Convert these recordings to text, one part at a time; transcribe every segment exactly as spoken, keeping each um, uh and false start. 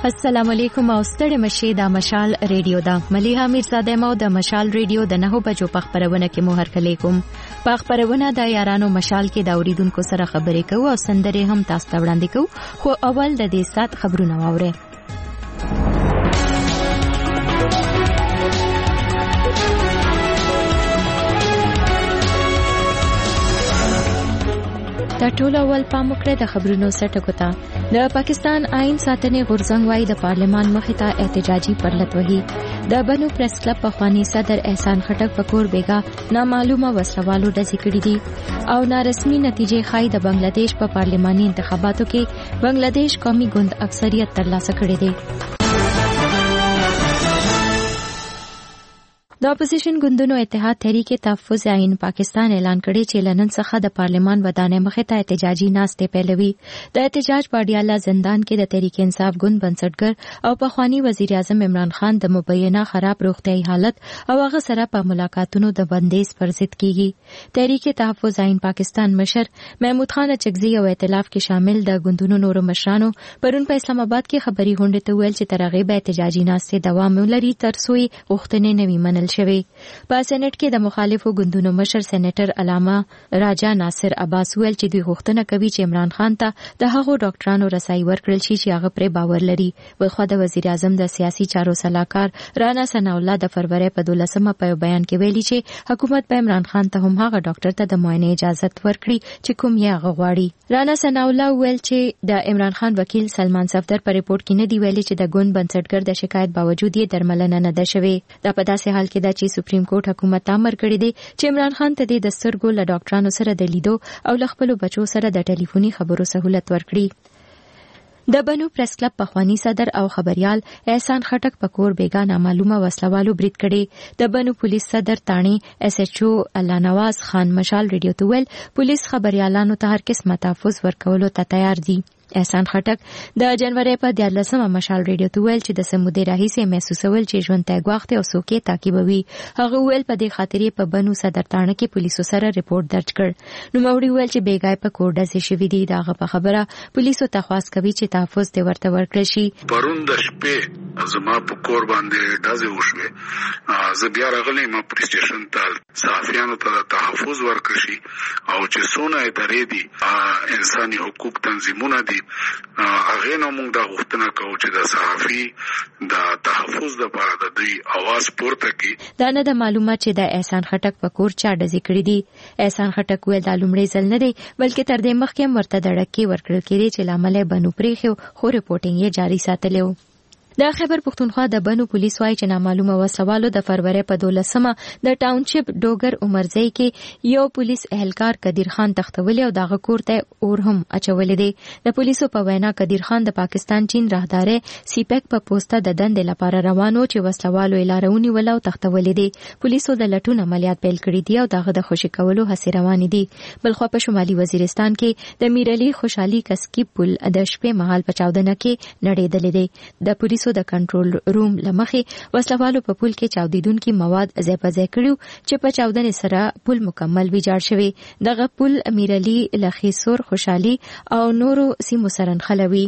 السلام علیکم او ستړي مشه د مشال ریډیو دا مليحه میرزاده مو د مشال ریډیو د نهو بجو په خبرونه کې مو هرکلی کوم په خبرونه د یارانو مشال کې د اوریدونکو سره خبرې کوو او سندرې هم تاسو ته وړاندې کوو خو اول د دې سات خبرونه واورئ. د ټولو اول پام وکړه د خبرونو سټکو ته د پاکستان آئین ساتنې غورځنګ وايي د پارلمان مخې ته احتجاجي پرلط وهي. د بنو پریس کلب پخوانی صدر احسان خټک پکور بیګا نامعلومه وسلوالو ډزې کړې دي او نارسمي نتیجې ښایي د بنگلاديش په پارلماني انتخاباتو کې بنگلاديش قومي ګوند اکثریت ترلاسه کړی دی. د اپوزیشن ګوندونو اتحاد تحریک تحفظ آئین پاکستان اعلان کړی چې لنن څخه د پارلمان ودانې مخې ته احتجاجي ناستې پیلوي. د احتجاج په اډیاله زندان کې د تحریک انصاف ګوند بنسټګر او پخوانی وزیر اعظم عمران خان د مبینه خراب روغتیايي حالت او هغه سره په ملاقاتونو د بندیز پر ضد کیږي. تحریک تحفظ آئین پاکستان مشر محمود خان چغزي او ائتلاف کې شامل د ګوندونو نورو مشرانو پرون په اسلام آباد کې خبري غونډه ته ویل چې ترغیب احتجاجي ناستې دوام ولري تر څو غوښتنې نوي منل شوی. په سېنات کې د مخالفو ګوندونو مشر سېنیټر علامه راجا ناصر عباس ویل چې دوی غوښتنه کوي چې عمران خان ته د هغو ډاکټرانو رسایي ورکړل شي چې هغه پرې باور لري. بلخوا د وزیر اعظم د سیاسي چارو سلاکار رانا ثناء الله د فروری په دولسمه په بیان کې ویلي چې حکومت په عمران خان ته هم هغه ډاکټر ته د معاینې اجازه ورکړي چې کوم یې هغه غواړي. رانا ثناء الله ویل چې د عمران خان وکیل سلمان صفدر په ریپورت کې نه دی ویلي چې د ګوند بنسټګر د شکایت باوجود یې درملنه نه ده شوې. دا په داسې حال کې ده چې سپریم کورټ حکومت امر کړی دی چې عمران خان ته د سترګو له ډاکټرانو سره د لیدو او له خپل بچو سره د ټلیفوني خبرو سہولت ورکړي. د بنو پریس کلب پخوانی صدر او خبريال احسان خټک پکور بیګا نامعلومه وسلوالو برید کړي. د بنو پولیس صدر تانی ایس ایچ او الله نواز خان مشال ریډیو ته ویل پولیس خبريالانو ته هر قسمه تحفظ ورکولو ته تیار دي. احسان خټک د جنوري په دیارلسمه مشال ریډیو ته ویل چې د سمودي راهیسې محسوسول چې ژوند ته غواخته او سوکې تعقیبوي. هغه ویل په دې خاطرې په بنو صدر تانه کې پولیسو سره ریپورت درج کړ. نو موري ویل چې بیګای په کوډه سي شوې دي داغه په خبره پولیسو تخواس کوي چې تحفظ دې ورته ورکړي شي. پرون د شپې زما په کور باندې ډزې وشوې. زه بیا راغلم ما پولیس سټیشن ته صحافیانو ته تحفظ ورکړي شي او چې سونه ادارې دي انساني حقوق تنظیمونه دي هغه نو موږ دا غوښتنه کوو چې د صحافي د تحفظ لپاره د دوی आवाज پورته کړي. دا نه د معلومات چې د احسان خټک په کور چا ډزې کړې دي. احسان خټک ویل دا لومړی ځل نه دی بلکې تر دې مخکې مرته دړکې ورکړل کېږي چې لامل بنو پریخو خو ریپورتینګ یې جاری ساتلی و. د خیبر پختونخوا د بنو پولیس وايي چې نامعلومه وسوالو د فروری په دولسمه د ټاونشپ ډوګر عمرزی کې یو پولیس اهلکار قدیر خان تختولی او دغه کور ته اور هم اچولې دي. د پولیسو په وینا قدیر خان د پاکستان چین راهداري سیپک په پوسټه د دندې لپاره روانو چې وسلوالو لارونی ولاو تختولې دي. پولیسو د لټون عملیات پیل کړی دي او دغه د خوشی کولو هڅې روانې دي. بلخوا په شمالي وزیرستان کې د میرعلی خوشحالي کسکی پل د شپې مهال په چاودنه کې نړیدلې دي. د پولیسو د کنټرول روم لمخې وسلوالو په پول کې چاودیدونکو مواد ځای په ځای کړیو چې په چاودنې سره پول مکمل ویجاړ شوی. دغه پول امیرعلی لخیسور خوشحالي او نورو سیمو سره نښلوي.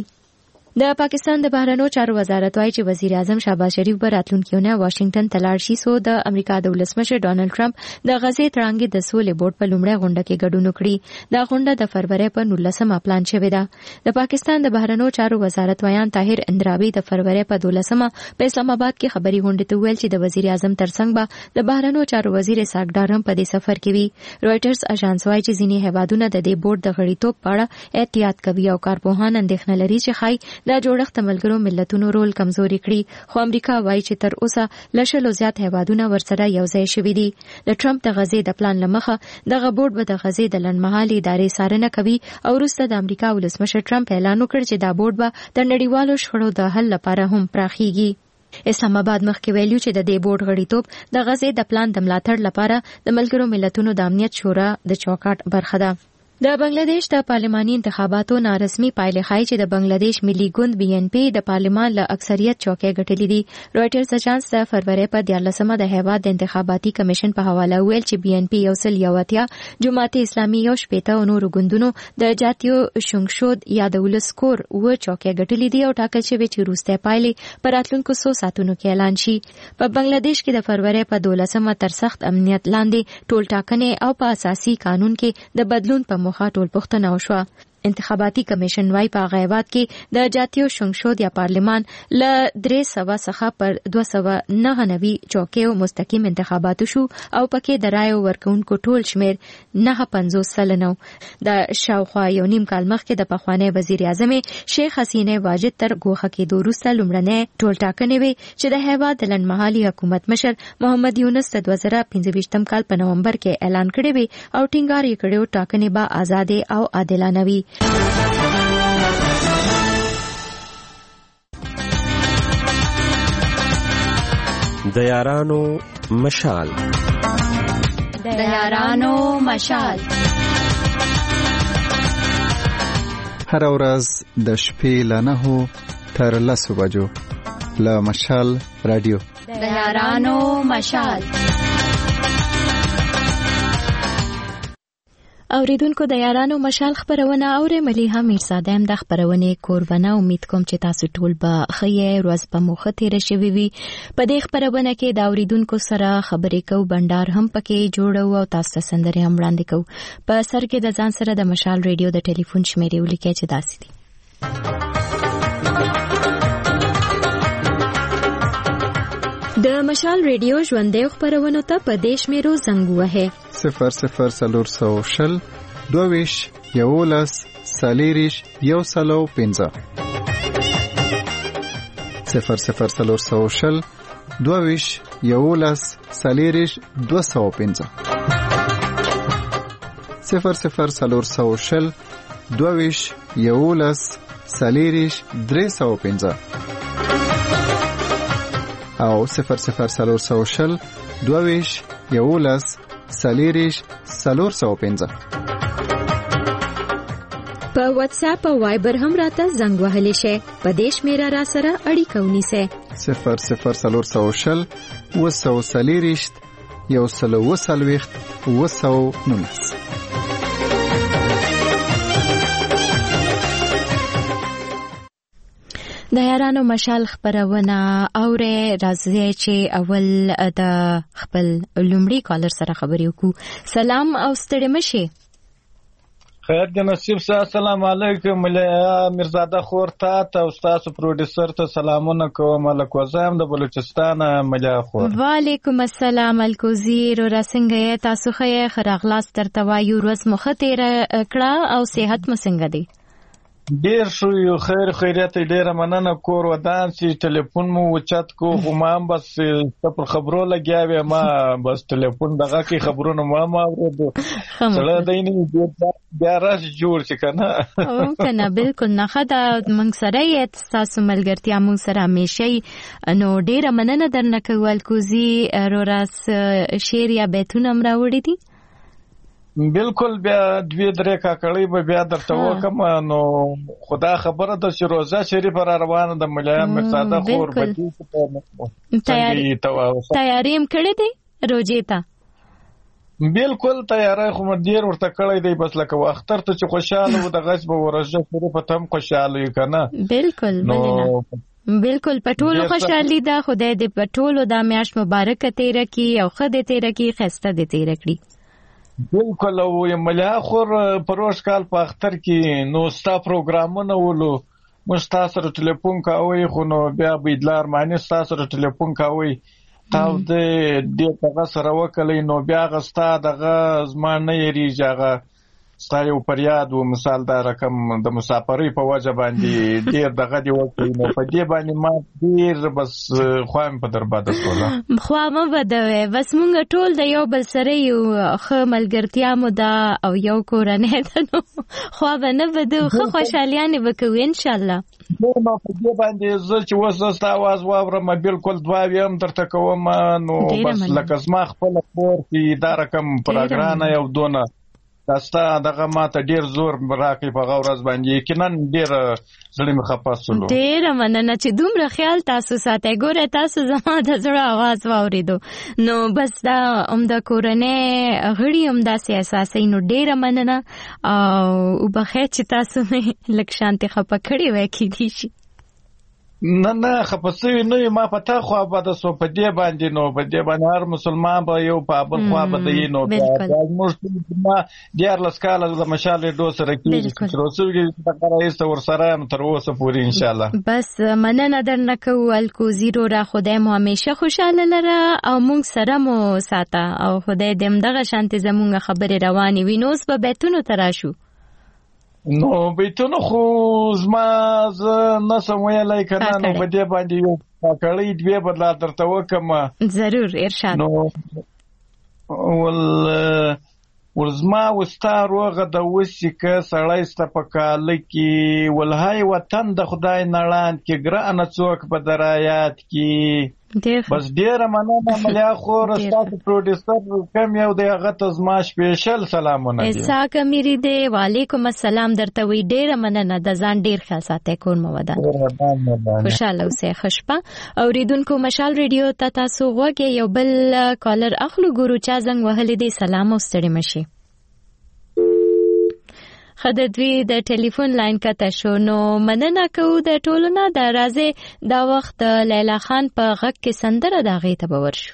د پاکستان د بهرنیو چارو وزارت وايي چې وزیر اعظم شهباز شریف به راتلونکي اونۍ واشنگټن ته لاړ شي سو د امریکا د ولسمشر ډانلډ ټرمپ د غزې تړانګې د سولې بورډ په لومړۍ غونډه کې ګډون وکړي. دا غونډه د فروری په نولسمه پلان شوې ده. د پاکستان د بهرنیو چارو وزارت ویان طاهر اندرابي د فروری په دولسمه په اسلام آباد کې خبري غونډه ته ویل چې د وزیر اعظم ترڅنګ به د بهرنیو چارو وزیر اسحاق ډار هم په دې سفر کې وي. رويټرز اژانس وايي چې ځینې هیوادونه د دې بورډ د غړیتوب په اړه احتیاط کوي او کارپوهان اندېښنه لري چې خای دا جوړښت ملګرو ملتونو رول کمزوري کړي. خو امریکا وایي چې تر اوسه لشلو زیات هیوادونه ورسره یوځای شوي دي. د ټرمپ د غزې د پلان لمخه دغه بورډ به د غزې د لنډمهالي ادارې څارنه کوي او وروسته د امریکا ولسمشر ټرمپ اعلان وکړ چې دا بورډ به د نړیوالو شخړو د حل لپاره هم پراخیږي. اسلام آباد مخکې ویلو چې د دې بورډ غړیتوب د غزې د پلان د ملاتړ لپاره د ملګرو ملتونو د امنیت شورا د چوکاټ برخه ده. د بنگلاديش د پارلماني انتخاباتو نارسمي پایلې ښایي چې د بنگلاديش ملي ګوند بي ان پي د پارلمان له اکثریت چوکۍ ګټلې دي. رويټرز اژانس د فروری په دیارلسمه د هیواد د انتخاباتي کمیشن په حواله ویل چې بي ان پي یو سل یو اتیا، جماعت اسلامي یو شپېته او نورو ګوندونو د جاتیو شونګشود یا د ولس کور و چوکۍ ګټلې دي او ټاکل شوی چې وروستۍ پایلې په راتلونکو څو ساعتونو کې اعلان شي. په بنگلاديش کې د فروری په دولسمه تر سخت امنیت لاندې ټول ټاکنې او په اساسي قانون کې د بدلون په موخه ټول پوښتنه وشوه. انتخاباتي کمیشن وايي په غیبات کې د جاتیو شونګشود یا پارلمان ل درې سوه څخه پر دوه سوه نهه نوي چوکیو مستقیم انتخابات شو او پکې د رایو ورکونکو ټول شمیر نه پنځوس سلنه. د شاوخوا یو نیم کال مخکې د پخوانی وزیر اعظم شیخ حسینه واجد تر ګوښه کې وروسته لومړنۍ ټول ټاکنې وي چې د هیواد د لنډمهالي حکومت مشر محمد یونس د دوه زره پنځه ویشتم کال په نومبر کې اعلان کړی وي او ټینګار یې کړی ټاکنې به آزاد او عادلانه وي. د یارانو مشال د یارانو مشال هر ورځ د شپې له نهو تر لسو بجو له مشال رادیو د یارانو مشال. اوریدونکو د یارانو مشال خبرونه اورې مليحه میرزاده هم د خبرونه کورونه. امید کوم چې تاسو ټول به ښه ورځ په موخه تیر شوي وي. په دې خبرونه کې د اوریدونکو سره خبرې کوو، بندر هم پکې جوړو او تاسو سندري هم وړاندې کوو. په سر کې د ځان سره د مشال ریډیو د ټلیفون شمیرې ولیکئ چې داسې دي: د مشال ریډیو ژوندۍ خبرونه ته په دیش میرو زنګ وهه صفر صفر سلور سو شل دوویش یولس سالیریش یو سلو پنځه صفر صفر سلور سو شل دوویش یولس سالیریش دو سو پنځه صفر صفر سلور سو شل دوویش یولس سالیریش درې سو پنځه او صفر صفر سلور سو شل دوویش یولس سالیریش سلور سو پنځه. په واتس اپ او وایبر هم راته زنګ وهلی شي. په دیش میرا را سره اړیکه ونیسه صفر صفر سلور سو شل و سو سالیریش یو سلو و سلویخت و سو نونس. د یارانو مشال خبرونه اورې راځي چې اول د خپل لومړي کالر سره خبرې وکړو. سلام او ستړي مشي. خیر د نصیب سره السلام علیکم. مليحه میرزاده خور ته او تاسو پروډوسر ته سلامونه کوم. الکوزم د بلوچستان مليحه خور. وعلیکم السلام الکوزیر او راسنګه تاسو خیر خراغلاس ترته وایو ورځ مخه تیر کړه او صحت مسنګ دی. ډیر شو یو خیر خیریت ډیره مننه. کور ودان سي ټلیفون مو وچت کو خو ما بس پر خبرو لګیا ما بس ټلیفون دغه کی خبرونه ما ما ورته سره دیني بیا راس جوړ شي کنه او کنه بالکل نه خدا منګ سره یې تاسو ملګرتیا مو سره همیشه نو ډیره مننه درنه کول کوزي روراس شیر یا بیتون امر وړي دي. بالکل بیا دوی درې کاکړی به بیا درته وکم. نو خدا خبره ده چې روزه شریف را روانه د مليحه میرزاده خور بچی تیاری تیاری هم کړی دی روزې ته. بالکل تیاری خو ډیر ورته کړی دی بس لکه اختر ته چې خوشاله و د غصب ورزه شریف ته هم خوشاله یو کنه. بالکل بالکل پټولو خوشالي ده. خدای دې پټولو د میاشت مبارک تیر کی او خدای تیر کی خسته دې تیر کړی. بالکل او مليحه خور پروش کال په اختر کې نو ستا پروګرامونه ولو مستاسر ټلیفون کاوي خو نو بیا بيدلار معنی ستاسو ټلیفون کاوي تاو دې دې هغه سره وکړي نو بیا غستا دغه زمانه یری ځای ستا یو پریاد و مثال دا رقم د مسافرۍ په وجه باندې ډیر دغه دی وکړي نو په دې باندې ما ډیر بس خو هم په درباده سوله خو ما بده بس مونږ ټول د یو بل سره یو خو ملګرتیا مو دا او یو کورنۍ ده نو خو به نه بده خو خوشالیانه وکوي ان شاء الله. نو په دې باندې زه چې وسه ستا आवाज واورم بالکل دواوی هم درته کوم نو بس لکه زما خپل کور کې دا رقم پروګرام یو دونه تاسو دغه ماته ډیر زور راکې په غوړز باندې یقینا ډیر زړه مې خپاسلو. ډیر مننه چې دومره خیال تاسو ساتي. ګوره تاسو زما د زړه आवाज واوریدو نو بس دا هم د کورنۍ غړي هم دا سیاسي نو ډیر مننه او بخیر چې تاسو مې لک شانتي خپه کړی وای کی دي شي. نه نه خپسوي نه ما پتا خو به د سو په دې باندې نو په دې باندې هر مسلمان به یو په بل خو به دی نو موږ ما ډیر لسکاله د مشال ډو سره کې چې روسوږي د قرایست ور سره تر اوسه پورې ان شاء الله. بس مننه درنه کوال کو زیرو را خدای مو همیشه خوشاله لره او موږ سره مو ساته او خدای دې دغه شانتي زمونږ خبره رواني وینوس په بیتونو تراشو. نو بیتونو خو زما ز نسم ویلای کنه نو په دې باندې یو کړی دوی بدلا درته وکم. ضرور ارشاد. نو ول ورزما وستار وغه د وسیکه سړی ست په کال کې ولهای وطن د خدای نړان کې ګرانه څوک په درایات کې بس ډیر مننه ملیا خو رستاس پروډوسر کم یو دی هغه ته زما سپیشل سلامونه دي. اسحاق امیری دی وعلیکم السلام درته وی ډیر مننه د ځان ډیر خیال ساتي کور مو ودان خوشاله اوسه خشپه اوریدونکو مشال ریډیو ته تاسو غوږی یو بل کالر اخلو ګورو چا زنګ وهلی دی سلام او ستړي مشي. خددوی د ټلیفون لاین کته شو نو مننه کوو د ټولو نه د راځي دا وخت لیلا خان په غږ کې سندره د هغې ته به ورشو.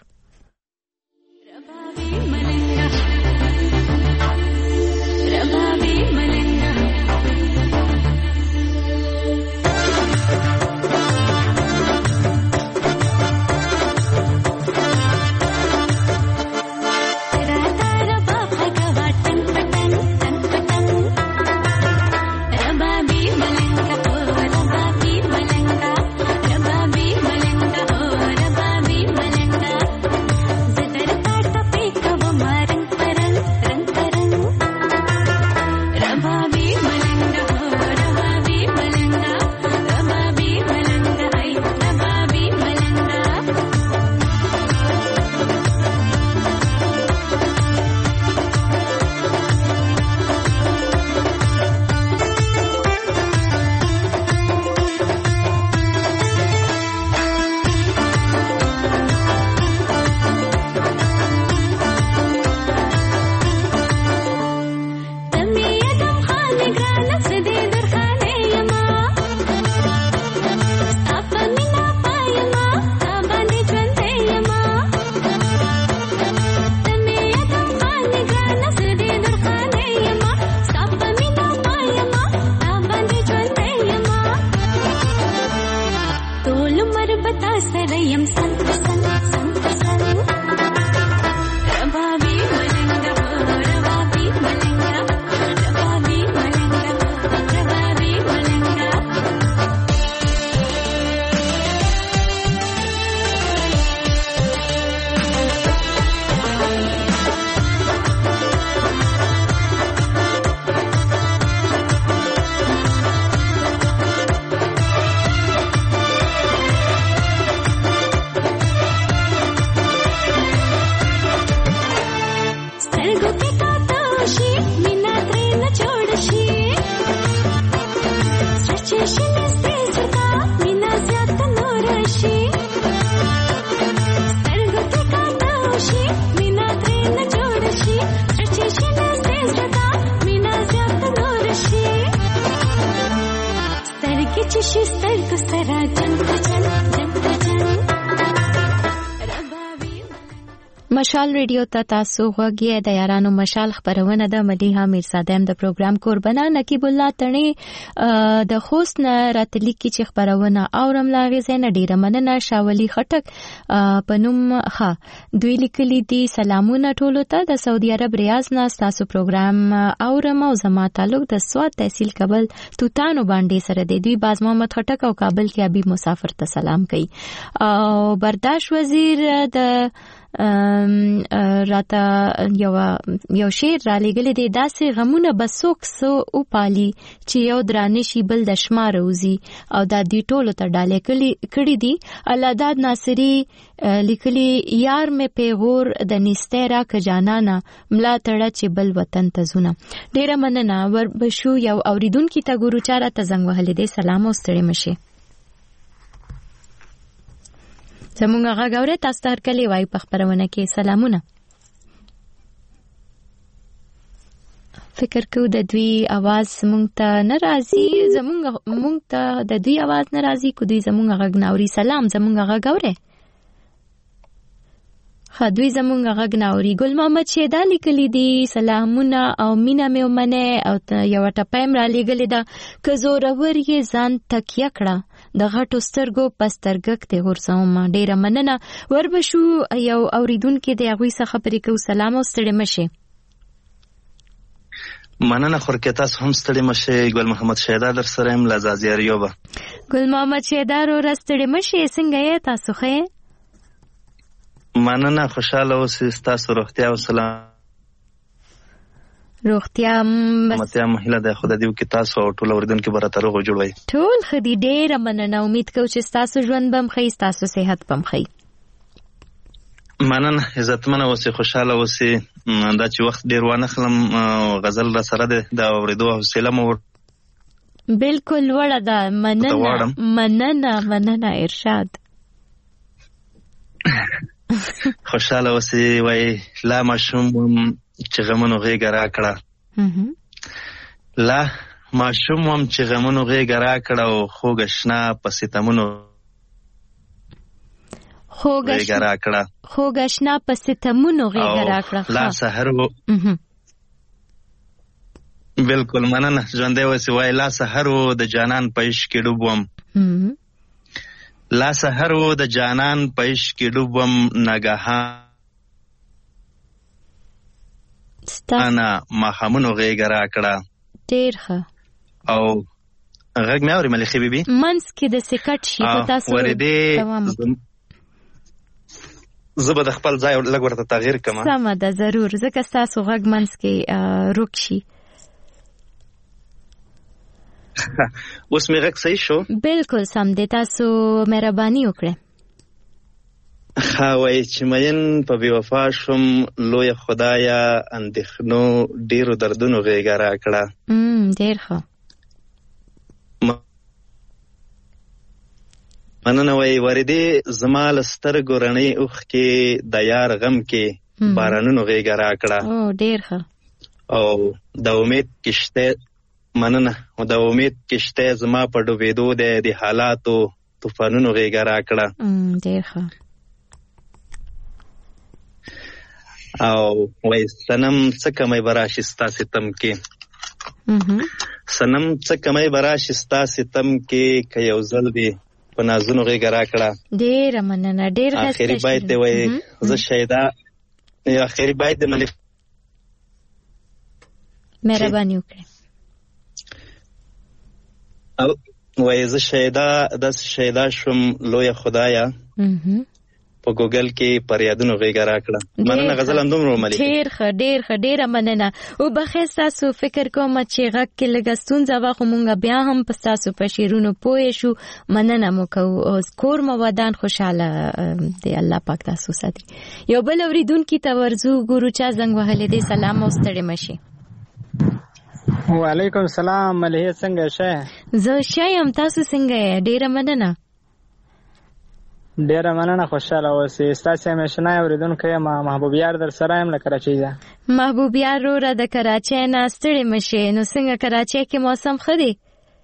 مشال ریډیو ته تاسو غوږی د یارانو مشال خبرونه د مليحه میرزادم د پروګرام قربانا نقیب الله تڼي د خوست نه راتلی کی چې خبرونه اورم لاغې زنه ډیره مننه شاولي خټک پنوم ها دوی لیکلي دي سلامونه ټولو ته د سعودي عرب ریاض نه تاسو پروګرام اورم او زما تعلق د سواد تحصیل کابل توتانو باندې سره دی. دوی باز محمد خټک او کابل کې ابي مسافر ته سلام کوي او برداشت وزیر د راته یو یو شعر را لګلې دی داسې غمونه بسوک سو او پالي چې یو درانه شي بل د شمار وزي او دا دی ټولو ته ډالې کړي دي. الله داد ناصری لیکلي یار مې پیغور د نسته را ک جانانا ملا تړه چې بل وطن ته زونه. ډیره مننه. ور بشو یو اوریدونکو ته ګورو چاره ته زنګ وهلې دی. سلام او ستړي مشه. زمونږ هغه غوړې تاسو ته کلی وای په خبرونه کې سلامونه. فکر کو د دوی आवाज مونږ ته ناراضي زمونږ مونږ ته د دوی आवाज ناراضي کو دوی زمونږ غږ ناوري. سلام زمونږ هغه غوړې خدوی زمونږ غږ ناوري. ګل محمد شیدا لیکلی دی سلامونه او مینا مې ومنه او یو ټپایم را لګلې دا که زورور یې ځان تکیه کړه د غټو سترګو پسترګک ته ورسوم. ډیره مننه. وربشو یو اوریدونکو دی هغه څخه پرې کو سلام او ستړي مشه. مننه خورکه تاسو هم ستړي مشه. ګل محمد شیدا در سره ام لزازیاریوبه. ګل محمد شیدا رو رستړي مشه. څنګه یې تاسو خې؟ مننه خوشاله اوسئ. تاسو روغتیا او سلام روغتیا متیا مهله ده خدای دې وکي تاسو او ټول اوریدونکو برته روغ جوړوي. ټول خدي ډیره مننه. امید کوم چې تاسو ژوند بم خې تاسو صحت بم خې. مننه. عزتمنه اوسئ خوشاله اوسئ. دا چې وخت ډیر وانه خلم غزل را سره ده دا اوریدو حوصله مو بالکل وړه ده. مننه مننه مننه ارشاد. خوشاله اوسئ. وای لا ماشوم چې غمونو غېږه را کړه لا ماشوم هم چې غمونو غېږه را کړه او خوږ اشنا په ستمونو غېږه را کړه خوږ اشنا په ستمونو غېږه را کړه. لا سحر و بالکل مننه. ژوندی اوسئ. وای لا سحر و د جانان په عشق کې ډوب وم لا سحر و د جانان په عشق کې ډوب وم ناګهان انا ماخمونو غېږه را کړه. ډیر ښه. او غږ مې اوري ملخي بیبي منس کې د سکټ شي په تاسو دوام زه به د خپل ځای لږ ورته تغییر کوم. سمه ده ضرور ځکه تاسو غږ منس کې روک شي. اوس مې غږ صحیح شو؟ بالکل سم دی. تاسو مهرباني وکړئ. ها وای چې مین په بی وفا شم لوی خدایا اندېښنو ډیرو دردونو غېږه را کړه. ام ډیر ښه. مننه. وای وردی زما له سترګو رڼې اوښکې د یار غم کې بارانونو غېږه را کړه. او ډیر ښه. او د امید کشته مننه. او د امید کشته زما په ډوبېدو دی د حالاتو طوفانونو غېږه را کړه. ام ډیر ښه. او وای سنم څه کمې براشي ستا ستم کې سنم څه کمې براشي ستا ستم کې که یو ځل دی په نازونو غېږه را کړه. ډیره مننه. ډیر ښه. اخري بیت دی وای زه شیدا اخري بیت د ملک مهرباني وکړئ. او وای زه شیدا داس شیدا شوم لوی خدایا په ګوګل کې پر یادونو غېږه را کړه. مننه. غزل هم دومره ملي. ډیر ښه ډیر ښه ډیره مننه. او بخیر تاسو فکر کوم چې غږ کې لږه ستونزه وه خو مونږ بیا هم په تاسو په شعرونو پوه شو. مننه مو کوو. کور مو ودان خوشاله دی. الله پاک تاسو ساتي. یو بل اوریدونکو ته ورځو ګورو چا زنګ وهلې دی. سلام او ستړي مشي. وعلیکم سلام. ملهه څنګه شه؟ زه شایم. تاسو څنګه یې؟ ډیره مننه. ډیره مننه. خوشاله اوسئ. تاسو هم شنای اوریدونکو یم. محبوب یار در سره یم له کراچۍ ځه. محبوب یار رو را د کراچۍ نه ستړي مشه. نو څنګه کراچۍ کې موسم ښه دی؟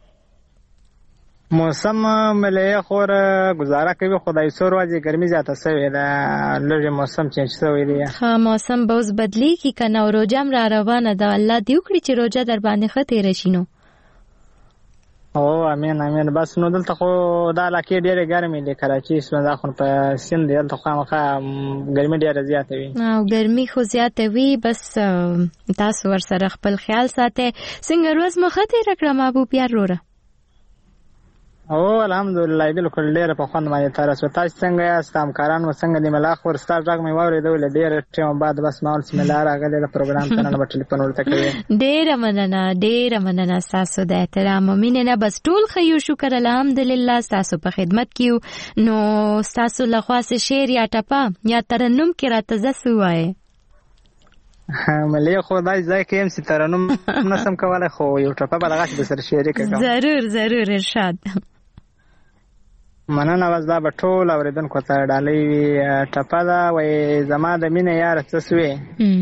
موسم ملهه خور گزاره کوي خدای سور ورځې ګرمي زیاته شوې ده. لږه موسم چینج شوی دی. ها موسم به اوس بدلیږي کنه. او روزه را روانه ده. الله دې وکړي چې روزه در باندې ښه تېره شي. نو او امين امين. بس نو دلته خو دا علاقې ډېرې ګرمې دي. کراچۍ سمدا خو په سیند دلته خو مخه ګرمي ډېره زیاته وي. او ګرمي خو زیاته وي. بس تاسو ور سره خپل خیال ساتئ. څنګه روز مخه تېره کړه محبوب یار وروره؟ او الحمدلله بالکل ډېر په خوند باندې تر اوسه. تاسو څنګه یاست؟ همکاران مو څنګه دي؟ ملا خور ستاسو غږ مې واورېدل ډېر ټیم بعد بس ما بسم الله راغلی د پروګرام ته نن په ټلیفون ورته کوي. ډېر مننه ډېر مننه تاسو د احترام مینه نه بس ټول خیو شکر الحمدلله تاسو په خدمت کیو. نو تاسو له خاص شعر یا ټپه یا ترنم کې راته زسو وای ملي خو دای ځای کې هم سترنم نسم کولای خو یو ټپه بلغه د سر شعر کې کوم. ضرور ضرور ارشاد. مننه واز دا په ټول اوریدونکو ته ډالۍ ټپه دا وای زما د مینې یار څه سوې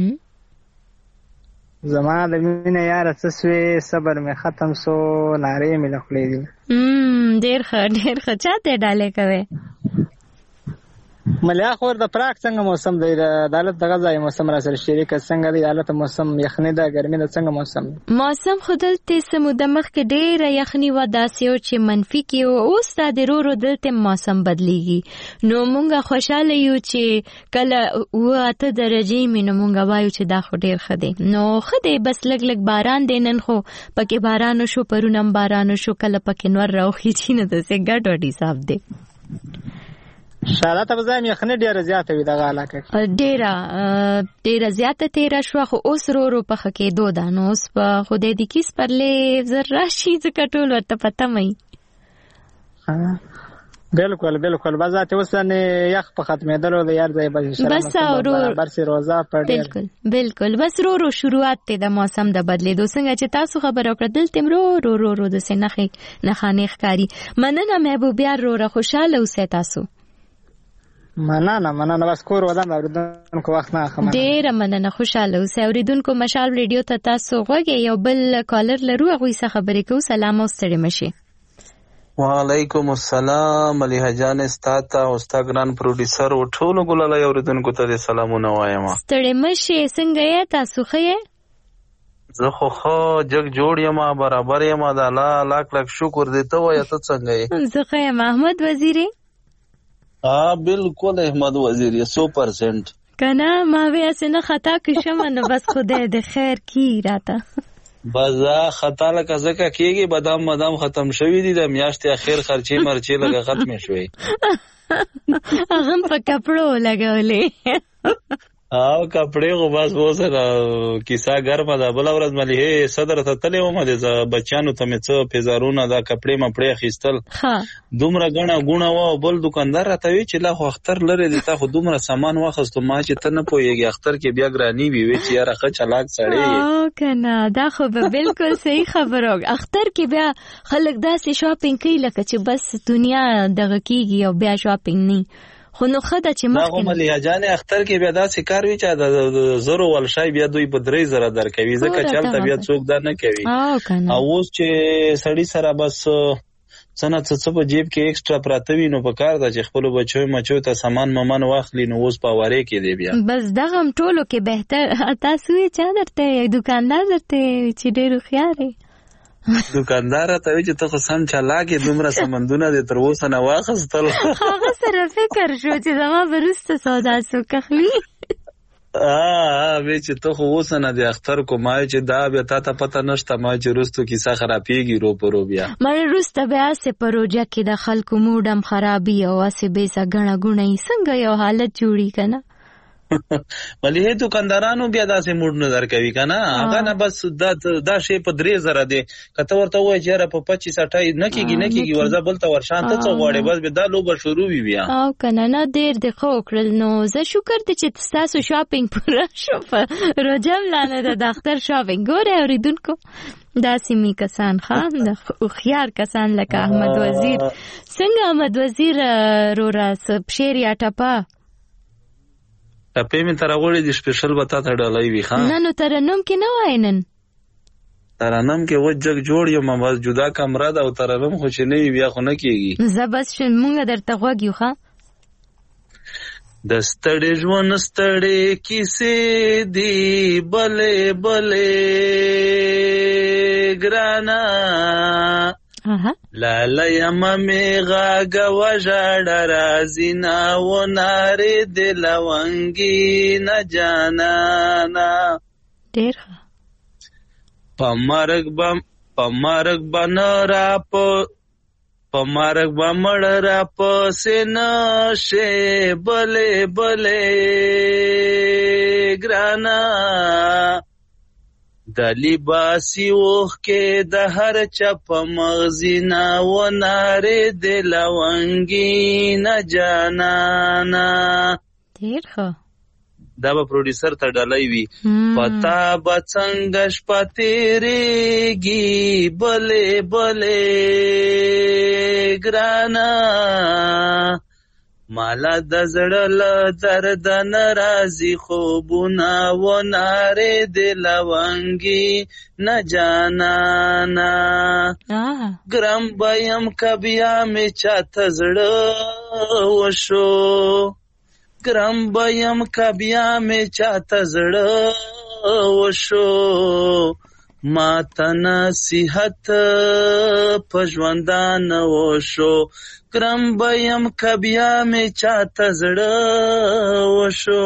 زما د مینې یار څه سوې صبر مې ختم سو نارې مې لخلې دي. ام ډېر ښه ډېر ښه چاته ډالۍ کوي. ملیا خور د پراک څنګه موسم دی؟ د عدالت دغه ځای موسم را سره شریک څنګه دی؟ عدالت موسم یخنی ده ګرمي ده څنګه موسم؟ موسم خودل ته سمود مخ کې ډېر یخنی و داسې او چې منفي کې اوس د ډېرو دلته موسم بدليږي. نو مونږه خوشاله یو چې کله واته درجه مینه مونږه وایو چې دا خو ډېر خدي. نو خدي بس لګ لګ باران دینن خو پکې باران شو پرونم باران شو کله پکې نور راوخی چې نه د څه ګډ وډي صاحب دی. شاله ته بزایم یخنی ډیره زیاته وي دغه علاقه ډیره ډیره زیاته تیر شو خو اوس رو رو په خکې دو دا نو اوس په خدای دې کیس پرلې زر راشي ځکه ټول ورته پته مې. بالکل بالکل بازات وسنه یخ په ختمېدلو د یار ځای بس برابر سي روزه په بالکل بالکل بس رو رو شروعات ته د موسم د بدلیدو څنګه چې تاسو خبر اوکړه دلته رو رو رو رو د سنخي نخانه ښکاری. مننه محبوب یار رو را خوشاله اوسه تاسو. مننه مننه بس کور ودان اوریدونکو وخت نه خمه ډېر مننه خوشاله اوسه. اوریدونکو مشال ریډیو ته تاسو غوږی یو بل کالر لرو هغه څه خبرې کو. سلام او ستړي مشي. وعلیکم السلام علیه جان استاتا او استاګران پروډوسر او ټولو ګلالای اوریدونکو ته سلامونه وایم. ستړي مشي څنګه یې تاسو خې؟ زه خو خو جگ جوړ یم برابر یم د الله لاک لاک شکر دې ته وای ته څنګه یې؟ زه خې محمد وزیری. ها بالکل احمد وزیری سو پرسنٹ کنه ما وې اسنه خطا کښم نو بس خدای دې خیر کی راته. بازا خطا لکه زکه کېږي بادام مدام ختم شوی دي د میاشتې اخر خرچې مرچې لګه ختم شوی هغه په کپړو لګولې او کپڑے خو بس وسره کیسه ګرمه ده. بل ورځ ملي صدر ته تلې ومه د بچانو ته مې څه پیزارونه دا کپڑے مپړې اخیستل دومره غڼه غونه و. بل دکاندار راته وی چې لا خو اختر لري دي تا خو دومره سامان واخستو ما چې ته نه پوهیږي اختر کې بیا ګرانی وی وی چې یاره ښه چلاک سړی او کنه دا خو به بالکل صحیح خبره. اختر کې بیا خلک داسې شاپینګ کوي لکه چې بس دنیا دغه کیږي او بیا شاپینګ نه خو نو خدای چې مخکې دا ملي اجان اختر کې بیا داسې کار وی چې د زرو ول شای بیا دوی په درې زره درکوي ځکه چلته بیا څوک دا نه کوي. او اوس چې سړی سره بس څنګه څه په جیب کې ایکسترا پراته وي نو په کار ده چې خپل بچو مچو ته سامان ممن واخلي نو اوس په واره کې دی بیا بس دغه ټولو کې بهتر تاسو یې چا درته دکاندار درته چې ډېر خيارې دکاندار ته وی چې ته خو سم چلاکې دومره سمندونه دې تر اوسه نه واخستل. هغه سره فکر شو چې زما ورسته سودا سو کخلی ا وی چې ته خو اوسه نه د اختر کو ما چې دا بیا تا ته پته نشته ما چې رستو کیسه خرابېږي رو پرو بیا مې رسته بیا سه پروژه کې د خلکو موډم خرابي او اسه به څنګه غونې څنګه یو حالت جوړی کنه ولی هي دکاندارانو بیا داسې موډ نه درکوي کنه هغه نه بس دا دا شی په درې زره دی کته ورته وای چې را په پچیس اټای نه کیږي نه کیږي ورځ بل ته ورشان ته څو غواړي بس به دا لوبه شروع وي بیا او کنه نه ډیر د خو کړل نو زه شکر دې چې تاسو شاپینګ پوره شو په روجم لانه د دفتر شاپینګ ګوره اوریدونکو داسې می کسان خان د خيار کسان لکه احمد وزیر څنګه احمد وزیر رو را شعر یا ټپه په می تر غوړي د سپیشل وتا ته ډالۍ وی خان نه نو ترنم کې نه واینن ترنم کې وجګ جوړ یو ما جدا کمره ده او ترنم خو چې نه بیا خو نه کیږي زبس شن مونږ درته غوږیو ښا د ستړې ژوند ستړې کیسې دی بلې بلې ګرانا لا لا یم میغا گوژړ رازینا و ناری دلونګي نه جانانا ډیر پمرګ بم پمرګ بنرا په په مرګ به مړ را پسې نشې بلې بلې ګرانا د لباسي اوښکې د هر چا په مغزي نه ونارې د لونګي نه جانانا. ډېر ښه. دا به پروډیوسر ته ډالۍ وي. پتا به څنګه شپه تېرېږي بلې بلې ګرانا مالا د زړه له درده نه راځي خوبونه ونارې د لونګي نه جانانا. ګرم به یم که بیا مې چاته زړه وشو ګرم به یم که بیا مې چاته زړه وشو ما ته نصیحت په ژوندانه وشو ګرم به یم که بیا مې چاته زړه وشو.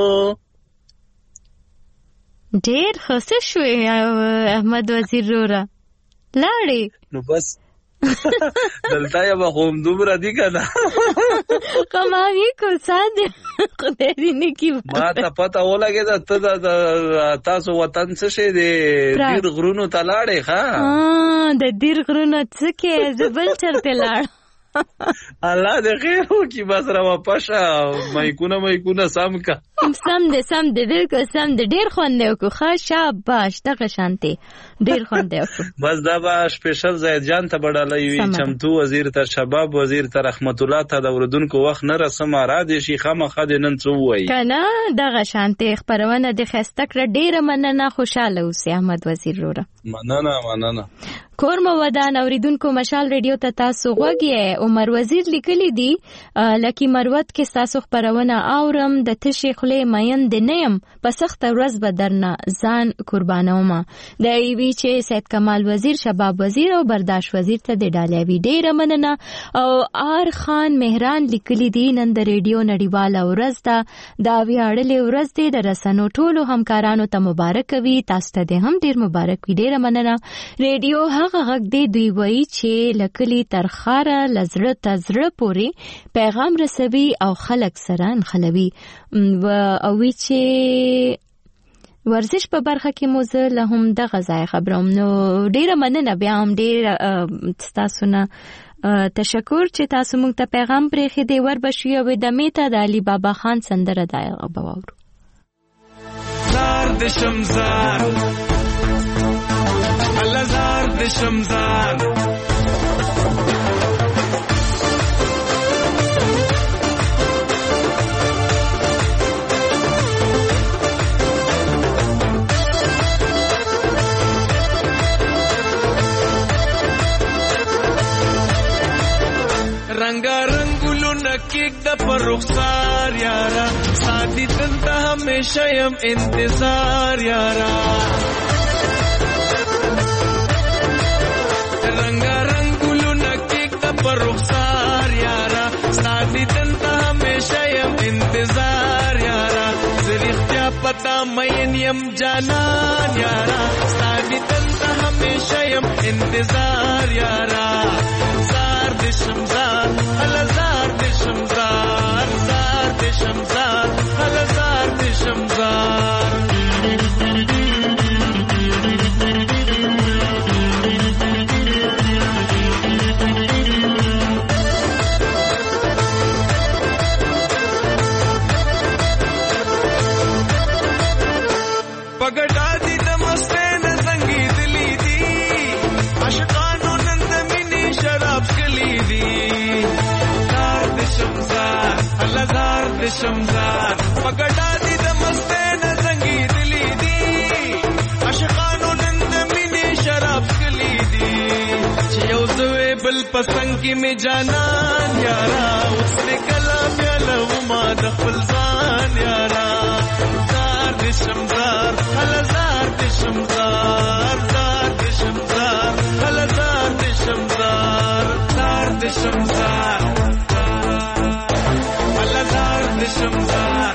ډېر ښه. څه شوې احمد وزیر وروره لاړې؟ نو بس دلته یې به خو همدومره دي که نه قماوي کوسان دې خدای دې نکي. ما ته پته ولګېده ته د تاسو وطن څه شی دی دیر غرونو ته لاړې ښه د دیر غرونو څه کې زه بل چرته لاړ الله دې خیر وکړي بس راواپس شه مایکونه مایکونه سم که سم دې سم دې بالکل سم دې ډېر خوند یې وکړو ښه شاباش دغه شانتې ډېر خوند یې وکړو. بس دا به سپیشل زید جان ته به ډالۍ وي چمتو وزیر ته شباب وزیر ته رحمت الله ته د اورېدونکو وخت نه رسمه را دې شي خامخا دې نن څه ووایي که نه دغه شانتې خپرونه دې ښایسته کړه. ډېره مننه خوشحاله اوسې احمد وزیر وروره. مننه مننه. کور مو ودان اوریدونکو مشال ریډیو ته تاسو غوږ یې. عمر وزیر لیکلی دی لکه مروت کې تاسو خبرونه اورم د تشي خلې مین د نیم په سخت ورځ به درنه ځان قربانوم. د ایوی چې سید کمال وزیر شباب وزیر او برداشت وزیر ته د ډالوي ډیره مننه. او آر خان مهران لیکلی دی نن د ریډیو نړیواله ورځ ده دا ویاړلې ورځ دی د رسنو ټولو همکارانو ته مبارک وي تاسو ته هم ډیر مبارک وي ډیره مننه. ریډیو هغه غږ دی دوی وایي چې لکلی ترخاره لزړه تزړه پوري پیغام رسوي او خلک سره نخلوي او وی چې ورزش په برخه کې مو زه له هم دغه ځای خبروم. نو ډیره مننه بیا هم ډیره تاسو نه تشکر چې تاسو موږ ته پیغام پرېښی دی. وربشي او دمې ته د علي بابا خان سندره دا واورو. زار د شمزار الله زار د شمزار رنگا رنگولو نکیک دا پر رخسار یارا سادی دلتا ہمیشہ یم انتظار یارا رنگا رنگولو نکیک دا پر رخسار یارا سادی دلتا ہمیشہ یم انتظار یارا زریختیا پتا مین یم جانان یارا سادی دلتا ہمیشہ یم انتظار یارا شمزار الازار د شمزار زار د شمزار الازار د شمزار پګډا دي نمسته نه زنګي دلی دي عاشقانو نن د مینې شراب کلی دي زار د شمزار الله زار د شمزار پګډا دي نمسته نه زنګي دلی دي عاشقانو نن د مینې شراب کلی دي چې یو زوی بل پسنګ کې می جانان یارا اوس کلا بیا له ما د خپل ځان یارا زار د شمزار الله زار د شمزار زار د شمزار الله زار د شمزار زار د شمزار الله زار د شمزار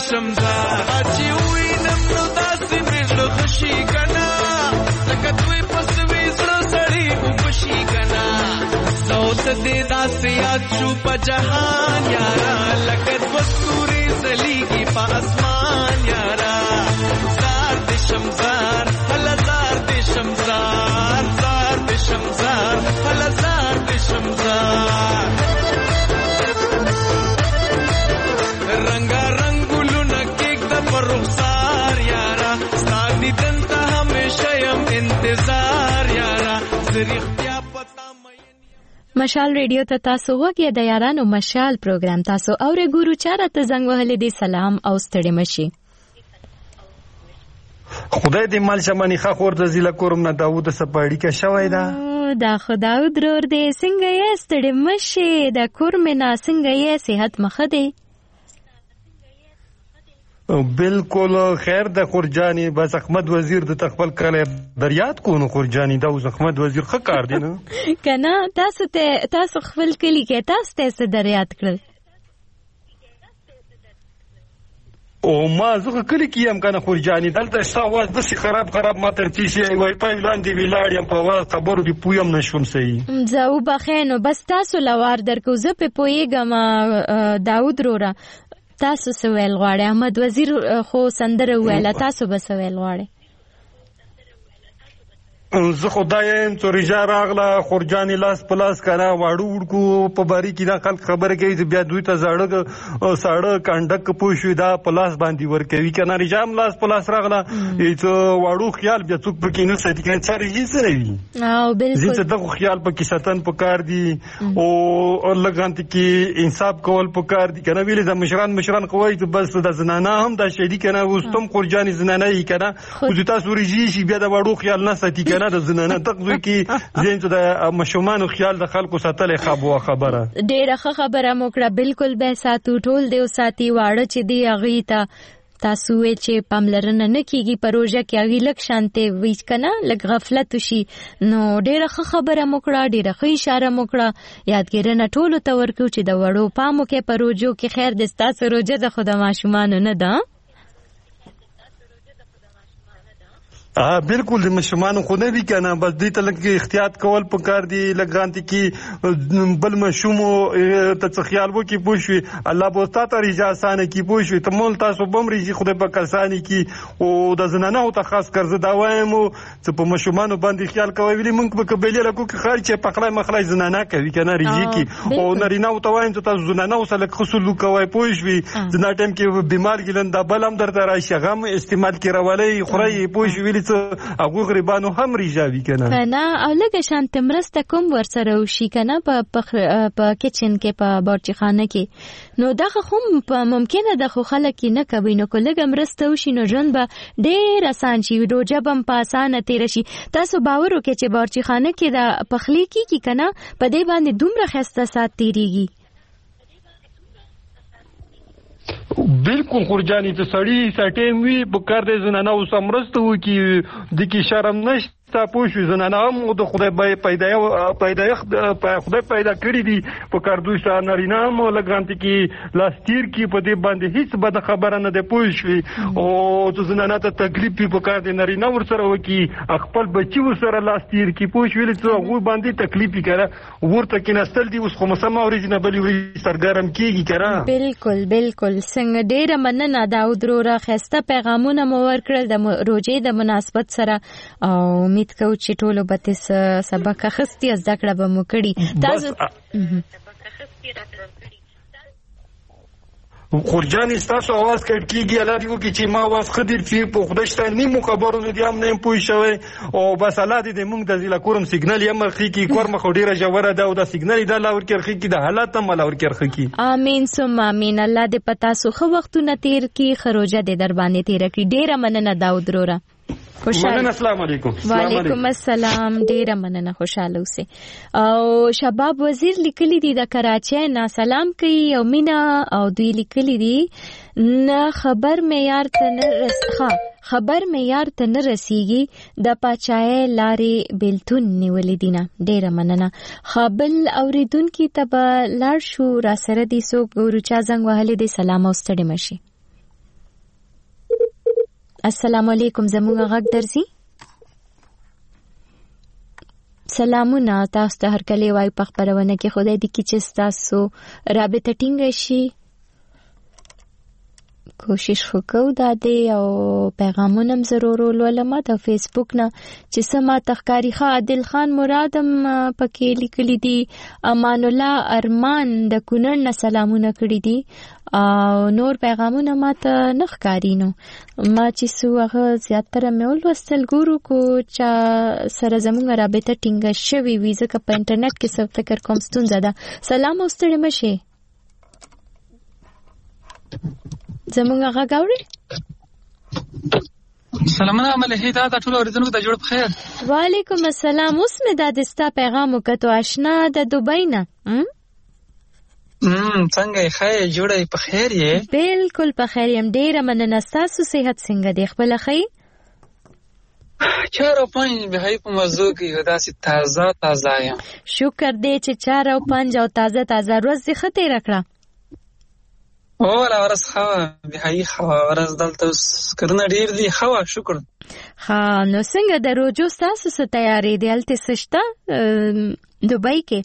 شمزار چې وینم نو داسې مې زړه خوشي کنا لکه دوی پس وی زړه سړی وبشي کنا زوت دې داسې یاد شو په جهان یارا لکه وستوري زلیږي په اسمان یارا زار دې شمزار هلزار دې شمزار زار دې شمزار هلزار دې شمزار رنگا رنگولو نکیک دا پر رخصار یارا ستانی دنتا ہمیشہ یم انتظار یارا زریختیا پتا مشال ریډیو ته تاسو وګورئ د یارانو مشال پروګرام تاسو اورې ګورو چاره ته زنګ وهلې دي سلام او ستړي مشي خدای دې مال شمنې ښه خور د زیله کورم نه داوود سپاړی کې شوی دا دا خدای درور دې څنګه یې ستړي مشي د کور منا څنګه یې صحت مخه دی بالکل خیر د خورجانی بس احمد وزیر د تخپل کله دریات کو نو خورجانی دا اوس احمد وزیر ښه کار دی نه کنه تاسو ته تاسو خپل کلی کې تاسو ته دریات کړل او ما زه کلی کې هم کنه خورجانی دلته شاواز د خراب خراب ما تر تیشي وای په لاندې ویلاړم په واز خبرو دی پویم نشوم صحیح زه وبخینو بس تاسو لوار درکو زه په پویګم داود رورا تاسو سوال غواړي احمد وزیر خو سندره ویله تاسو به سوال غواړي زه خدایم چورجا راغله خورجانی لاس پلاس کرا واړو وړکو په باری کې دا خلک خبره کوي چې بیا دوی ته زړه ساړه کانډک پوښوي دا پلاس باندې ورکوي کنه رجام لاس پلاس راغله هیڅ واړو خیال بیا څوک پکې نه ساتي کنه چاري هیڅ نه وي او بالکل زه دغه خیال پکې ساتن پکار دي او لګانت کې انصاف کول پکار دي کنه ویل د مشران مشران قوي ته بس د زنانه هم د شهدي کنه وستم خورجانی زنانه یې کنه خو تاسو ورجی شي بیا د واړو خیال نه ساتي کنه د زنانه تقوی کې زین ته د مشومان خیال د خلکو ساتلې خبره خبره ډېره خبره مو کړه بالکل به ساتو ټول دی او ساتي واړه چې دی اغي ته تاسو چې پاملرنه نه کیږي پروژه کې اغي لک شانته وی کنه لک غفلت شي نو ډېره خبره مو کړه ډېره ښه اشاره مو کړه یادګیرنه ټول ته ورکو چې د وړو پامو کې پروژو کې خیر د تاسو روزه د خدای ماشومان نه ده اه بالکل د مشمانو خو نه وی کنه بس دې ته لکه احتیاط کول پکار دی لګانتی کې بل مشومو ته خیال وو کې پوښوي الله بو ستاسو رجا اسانه کې پوښوي ته مول تاسو بم ریږي خو د پاکستاني کې او د زنانه او ته خاص کړه دا وایم چې په مشومانو باندې خیال کوي ویلي مونږ په قبيله لکو کې خارج پخلای مخلای زنانه کوي کنه ریږي کې او نارینه او ته وایم چې تاسو زنانه او سره خصوصو کوي پوښوي زنا ټیم کې بیمار ګلند بلم درته راشي غم استعمال کې راولي خوري پوښوي هغه غریبانو هم ریجاوي کنه نه او لکه شانت مرسته کوم ورسره وشي کنه په په کچن کې په بارچخانه کې نو دغه خو ممکنه د خو خلک نه کوي نو کله مرسته وشي نو ژوند به ډېر آسان شي روزه بم په اسانه تیر شي تاسو باور وکړئ چې بارچخانه کې د پخلی کې کنه په دې باندې دومره خسته سات تیریږي بالکل خورجانی ته سړی سټیم وی په کار دې زنانه او سمرسته و کی د کی شرم نشته تاسو شو زنانه هم د خدای پیدا پیدا خدای پیدا کړی دي په کار دوی سره نارینه هم لګانت کی لاستیر کی په دې باندې هیڅ بد خبره نه ده پوښوي او د زنانه ته تکلیف په کار دې نارینه ور سره وکي خپل بچي ور سره لاستیر کی پوښوي ته هغه باندې تکلیف کړه ورته کې نستل دي اوس خو مسمه اوریجنل بلی وی سرګرم کیږي کړه بالکل بالکل څنګه ډېر مننه داود رورا خسته پیغامونه مو ورکړل د روزې د مناسبت سره او امید کوم چې ټولو به سبق اخستي زده کړه به مو کړي تاسو خورجانی تاسو आवाज کړکیږي الله دې وکړي چې ما आवाज خدیر چې په خدشتان نیمو خبرو دې هم نه پوي شوی او بس الله دې موږ د زیلا کورم سیګنال یم خې کی کور مخ ډیره جوړه دا او د سیګنال د الله ورکړ خې کی د حالات هم الله ورکړ خې کی امين ثم امين الله دې پتا سو خو وختونه تیر کی خروجه دې در باندې تیر کی ډیره مننه داود رورا خوشاله السلام علیکم وعلیکم السلام ډیره مننه خوشاله اوسه او شباب وزیر لیکلی دی د کراچۍ نه سلام کوي او مینا او دوی لیکلی دی نه خبر معیار ته نه رسخه خبر معیار ته نه رسیږي د پاچای لارې بیلتون نیولې دینه ډیره مننه خپل اوریدونکو ته لاړ شو را سره دي سو ګورو چا زنګ وهلې دي سلام او ستړي مشي السلام علیکم زموږ غږ درځي. سلامونه تاسو ته هر کله وای په خبرونه کې خدای دې کې چې تاسو رابطه ټینګ شي. کوشش وکړو دا دی او پیغامونه هم ضرور ولولم د فیسبوک نه چې سما تخکاری خا عادل خان مرادم پکې لیکلي دي. امان الله ارمان د کونړ نه سلامونه کړی دي او نور پیغامونه ماته نخکاری نو ما چې سو هغه زیاتره مې ولوستل ګورو کو چې سره زموږ رابطه ټینګه شوي وي ځکه په انټرنیټ کې څه فکر کوم ستونزه ده. سلام او ستړي مشه زمونږ هغه گاوري. سلامونه ملهي دا ټول اوریدونکو ته جوړ بخیر. وعلیکم السلام. اوس مې دا دستا پیغام وکړو آشنا د دوبۍ نه. ام څنګه یې خیر جوړې په خیر یې؟ بالکل په خیر یم. ډیره مننه. تاسو صحت څنګه دی؟ خپل خیر؟ چار او پنځ به هي په مزو کې داسې تازه تازه یم. شکر دې چې چار او پنځ او تازه تازه ورځ دې ښه تېره کړه. او لا ورځ ښه به هي ښه ورځ دلته کرنه ډیر دی ښه شکر. ها نو څنګه د روزو تاسو څه تیاری دی هلته سشته دوبۍ کې؟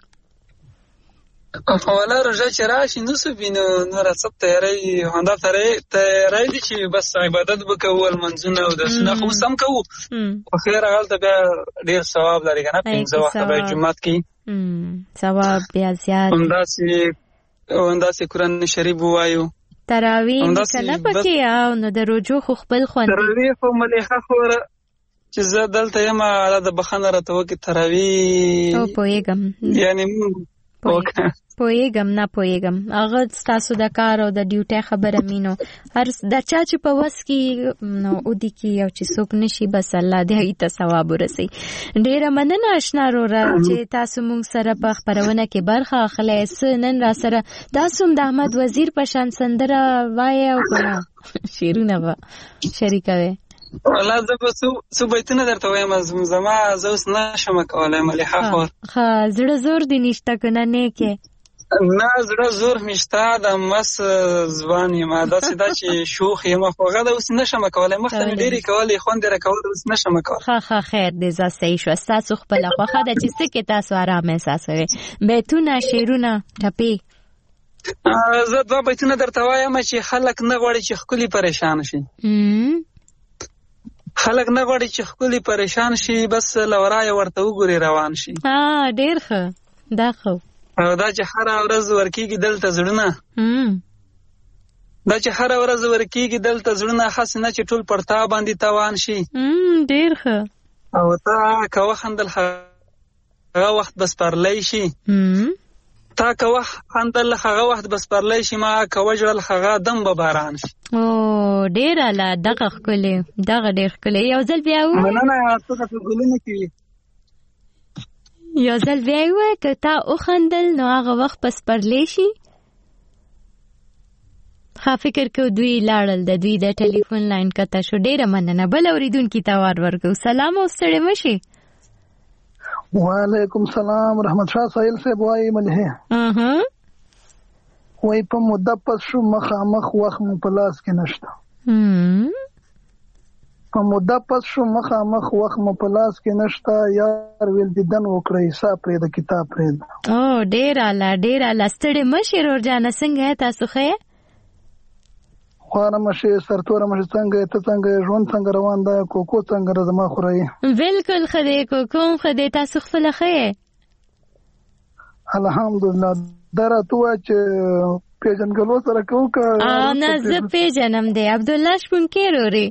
ولا روزه چې راشي نو څه وینو نو راځه تیاری هنده تیاری دي چې بس عبادت وکړو منځونه او د سنه خو سم کوو په خیر حالت بیا ډیر ثواب لري کنه پنځه وخت به جمعه کې ثواب بیا زیات همداسې همداسې قرآن شریف وایو تراویح کله پکې او نو د روزو خو خپل خوند تراویح خو مليحه خو چې زه دلته یم د بخښنه راته وکړي تراویح او پوهېږم یعنی پوهېږم نه پوهېږم هغه ستاسو د کار او د ډیوټۍ خبره مینو هر د چا چې په وس کې نو اودي کې او چې څوک نشي بس الله دې هغې ته ثواب ورسوي. ډېره مننه اشنا وروره چې تاسو موږ سره په خپرونه کې برخه اخلی. څه نن را سره تاسو هم د احمد وزیر په شان سندره وایې او که نه شعرونه به شریکوئ؟ والله زه به څو بیتونه درته وایم زما زه اوس نشم کولی مليحه خور. ښه زړه زور دې نشته که نه نیکې؟ نه زړه زور مې شته د مس ځوان یم داسې دا چې شوخ یم خو هغه د اوس نشم کولی مخته مې ډېرې کولې خوند یې راکول اوس نشم کولی. ښه ښه خیر دی زه صحیح شوه. ستاسو خپله خوښه ده چې څه کې تاسو ارام احساسوئ. بیتونه شعرونه ټپې زه دوه بیتونه درته وایم چې خلک نه غواړي چې ښکلي پریشان شي. خلک نه غواړي چې ښکلي پریشان شي بس له ورایه ورته وګوري روان شي. ډېر ښه دا ښه او دا چې هره ورځ ورکېږي دلته زړونه دا چې هره ورځ ورکېږي دلته زړونه هسې نه چې ټول پر تا باندې تاوان شي. ډېر ښه او تا که وخندل هغه وخت به سپرلی شي تا که وخندل هغه وخت به سپرلی شي ما که وژړل هغه دم به باران شي. او ډېر اله دغه ښکلې دغه ډېر ښکلې. یو ځل بیا و مننه څه په ګلونه کې یو ځل بیا یې ووایه که تا وخندل نو هغه وخت به سپرلی شي. ښه فکر کوو دوی لاړل د دوی د ټلیفون لاین کته شو. ډېره مننه. بل اورېدونکي ته وار ورکوو. سلام او ستړی مه شي. وعلیکم سلام رحمت شاه سایل صاحب وایي ملهي وایي په موده پس شو مخامخ وخت مو په لاس کې نشته. په موده پس شو مخامخ وخت مو په لاس کې نشته یار ویل دیدن وکړئ حساب پرېږده کتاب پرېږده. او ډېر اعلی ډېر اعلی. ستړی مه شئ ورور جانه. څنګه یې تاسو ښه یې؟ خواره مشي سرتوره مشي څنګه ته څنګه ژوند څنګه روان ده کوکو څنګه زما خوري؟ بالکل ښه دی کوکو ښه دی. تاسو خپل ښه یې؟ الحمدلله. دا راته ووایه چې پیژنګلو سره کوو که نه زه پیژنم دی عبدالله شپونکي رورې.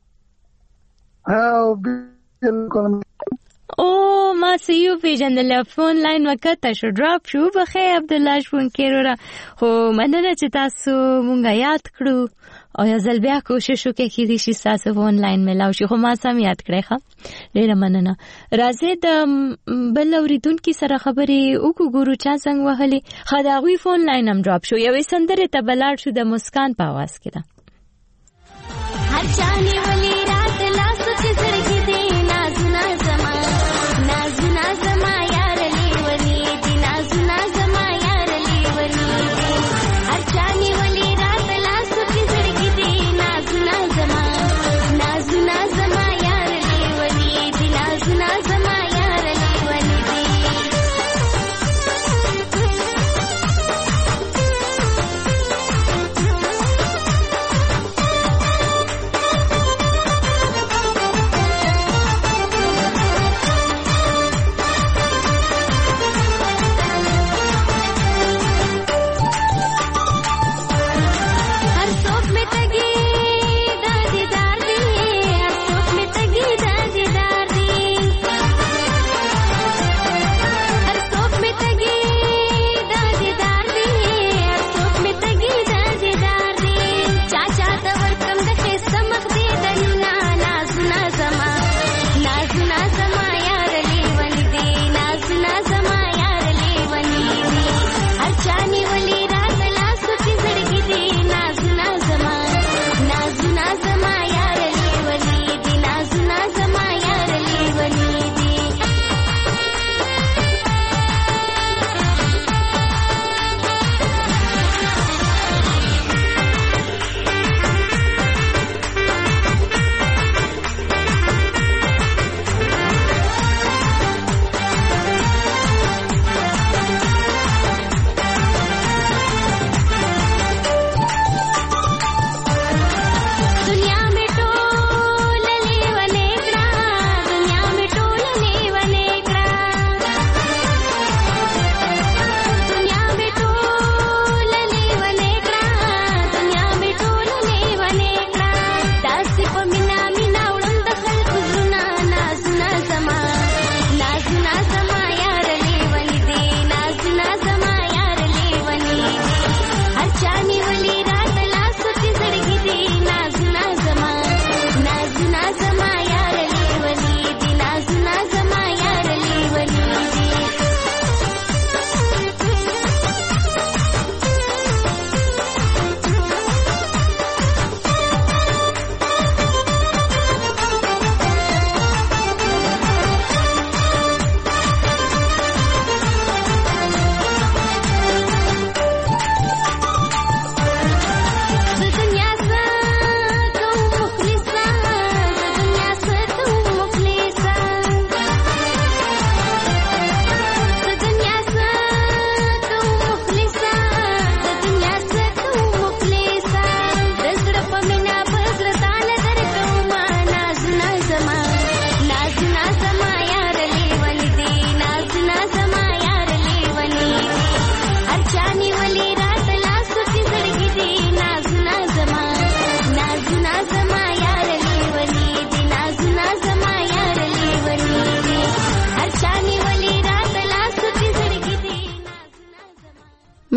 او بالکل او ما سیو پیژندل فون لاین وکړه شو ډراپ شو بخیر عبدالله شپونکي رورا. خو مننه چې تاسو مونږه یاد کړو او یو ځل بیا کوشش وکړئ کېدای شي ستاسو فون لاین میلاو شي. خو ما سم یاد کړئ. ښه ډېره مننه. راځئ د بل اورېدونکي سره خبرې وکړو ګورو چا زنګ وهلې. ښه د هغوی فون لاین هم ډراپ شو. یوې سندرې ته به لاړ شو د مسکان په اواز کې ده. هر چا نیولې رات لاسو چې زړګي دې نازونه زما نازونه زما یار لیونی دې نازونه زما یار لیونی هر چا نیولې رات لاسو چې زړګي دې نازونه زما ناز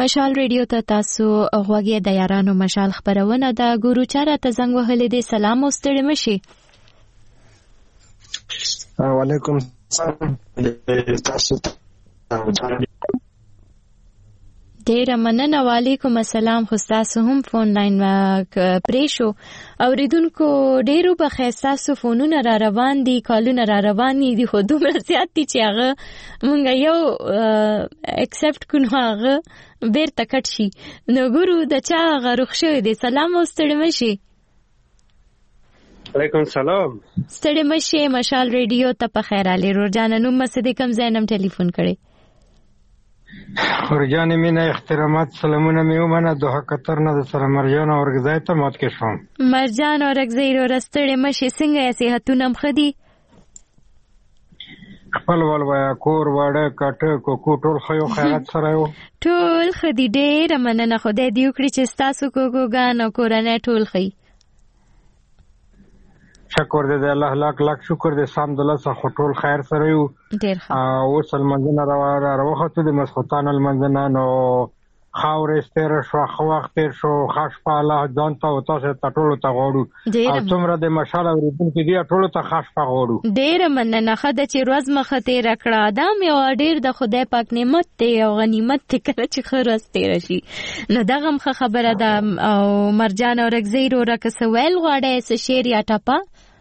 مشال ریډیو ته تاسو غوږی د یارانو مشال خبرونه د ګورو چاره ته زنګ وهلې دي. سلام او ستړي مشي. وعلیکم السلام. تاسو ډیر مننه. وعلیکم السلام. خو تاسو هم فون لاین پریشو اوریدونکو ډیرو په خاصه فونونه را روان دي، کالونه را روان دي، خو دومره زیات دي چې هغه مونږ یو اکسپټ کړو هغه بیرته کټ شي. نو ګورو د چا غروخ شوی دی. سلام او ستړي مشي. وعلیکم السلام. ستړي مشي. مشال ریډیو ته په خیر علي روزانه نو مسجد کم زینم ټلیفون کړي. خورجان مینا احترامات سلامونه میومنه دوه قطر نه د سره مرجان اورګزای ته مات کې شوم. مرجان اورګزای رو رستړې مشي. څنګه یې صحتونه مخدي؟ خپل ولویا کور واړه کټه کوکو ټول خیو خیرات سره یو ټول خدي ډېر مننه. خدای دې وکړي چې تاسو کوګوګان او کورنۍ ټول خي. شکر دې الله لاک لاک شکر دې سام دله څخه ټول خیر سره یو ډېر ښه. او سلمنځنه را راوخته د مسخوتان المنځنه نو خاورې ستر شو خو وخت شو خاص په الله ځان ته او تاسو ته ټول ته غوړو او څومره د مشال اوریدونکو دې ټول ته خاص په غوړو. ډېر مننه. خدای چې روز مخه تیر کړه ادم یو ډېر د خدای پاک نعمت ته او غنیمت ته کړه چې خرس تیر شي. نو دغه مخه خبره ده. او مرجان اورګزای رو راکسویل غواړي څه شعر یا ټپه؟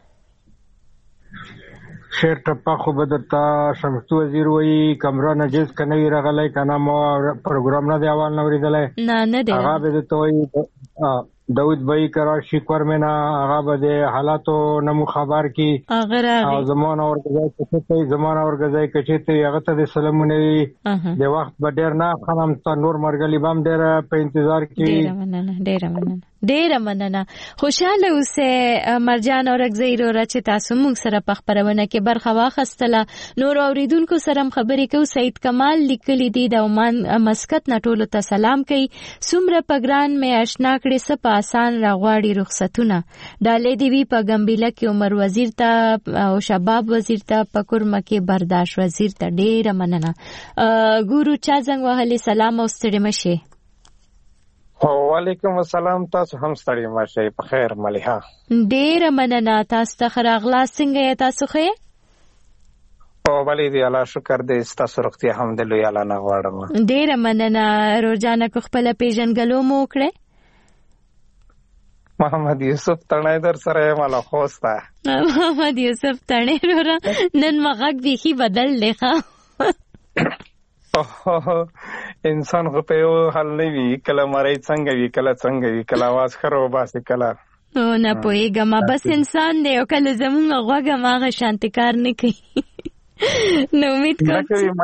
شعر ټپه خو بدرتا شمسو وزیر وی کمره نجس کنه راغلی کنه مو پروګرام نه دی اول نو ریدلای نه نه دی هغه به ته وی داود بای کراچی کورمنا هغه به حالاتو نمو خبر کی هغه زمان اورګزای کچته زمان اورګزای کچته هغه ته سلامونه وی د وخت به ډیر نه خنم ته نور مرګلی بام ډیر په انتظار کی. ډیر مننه ډیر مننه ډیر مننه. خوشاله اوسه مرجان اورګزای رو چې تاسو موږ سره په خبرونه کې برخه واخستله. نور اوریدونکو سره خبرې کو. سید کمال لیکلی دی د عمان مسقط نټولو ته سلام کوي. سمره پګران مې آشنا کړي سپ آسان راغواړي رخصتونه ډالې دی وی په ګمبيله کې عمر وزیر ته او شباب وزیر ته پکور مکه برداشت وزیر ته ډیر مننه. ګورو چا زنګ وهلي. سلام او ستړي مشي. وعلیکم السلام. تاسو هم ستړي مشي. په خیر مليحه. ډیر مننه. تاسو ته خراغلا څنګه تاسو خې؟ او بلې دی الله شکر دې تاسو روغتیا هم د لوی الله نه غواړم. ډیر مننه. روزانه کو خپل پیژنګلو مو کړې؟ محمد یوسف تڼای در سره مالا خوسته. محمد یوسف تڼای را نن مغاک بیخی بدل لیخه. انسان خو په یو حال نه وي. کله مړی څنګه وي کله څنګه وي کله आवाज خراب باسي کله او نه پوهېږم. بس انسان دی او کله زمونږ غوږ هغه شانتي کار نه کوي. نو امید کوم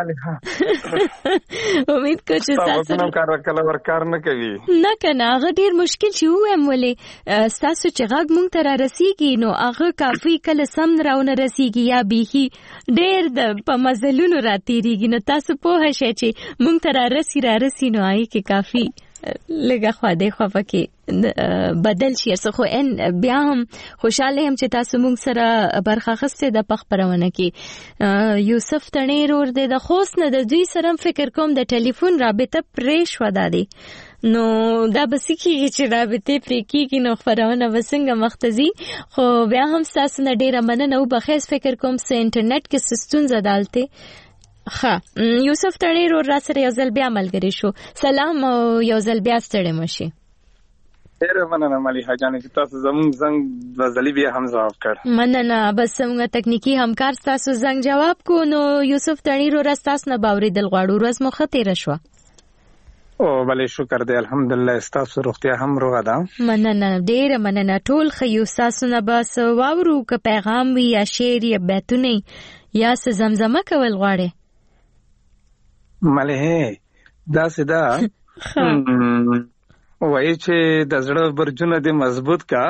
امید کوم چې تاسو نو کار کله ور کار نه کوي. نه کنه هغه ډیر مشکل شي وایم ولې تاسو چې غږ مونږ ته را رسیږي نو هغه کافي کله سم راونه رسیږي یا بیخي ډیر د په مزلونو را تیریږي. نو تاسو پوه شئ چې مونږ ته را رسی را رسی نو آی کې کافي لګه خو دې خو پکې بدل شي. خو ان بیا هم خوشاله هم چې تاسو موږ سره برخه اخیسته د پخبرونه کې. یوسف تڼیر ور دې د خوست نه د دوی سره فکر کوم د ټلیفون رابطه پرې شو دادي. نو دا بس کیږي چې رابطه پرې کیږي نو خبرونه وسنګ مختزي. خو بیا هم تاسو نه ډیره مننه او بخیر فکر کوم سه انټرنیټ کې سستون زدالته. ها یوسف تڼیر ور سره یو ځل بیا ملګری شو. سلام او یو ځل بیا ستړي مشي. ډیر مننه مليحه جان چې تاسو زموږ زنګ وزلی بیا هم جواب کړ. مننه. بس موږ تکنیکی همکار تاسو زنګ جواب کو. نو یوسف تڼیر ور تاسو نه باورې دل غواړو روز مو خطر شو. او بلې شکر دې الحمدلله تاسو روغتیا هم روغه ده. مننه ډیر مننه. ټول خیو تاسو نه بس واورو ک پیغام وی یا شعر یا بیتونه یا څه زمزمه کول غواړي. مليحه دا سدا وای چې د زړه برجونه دې مضبوط کا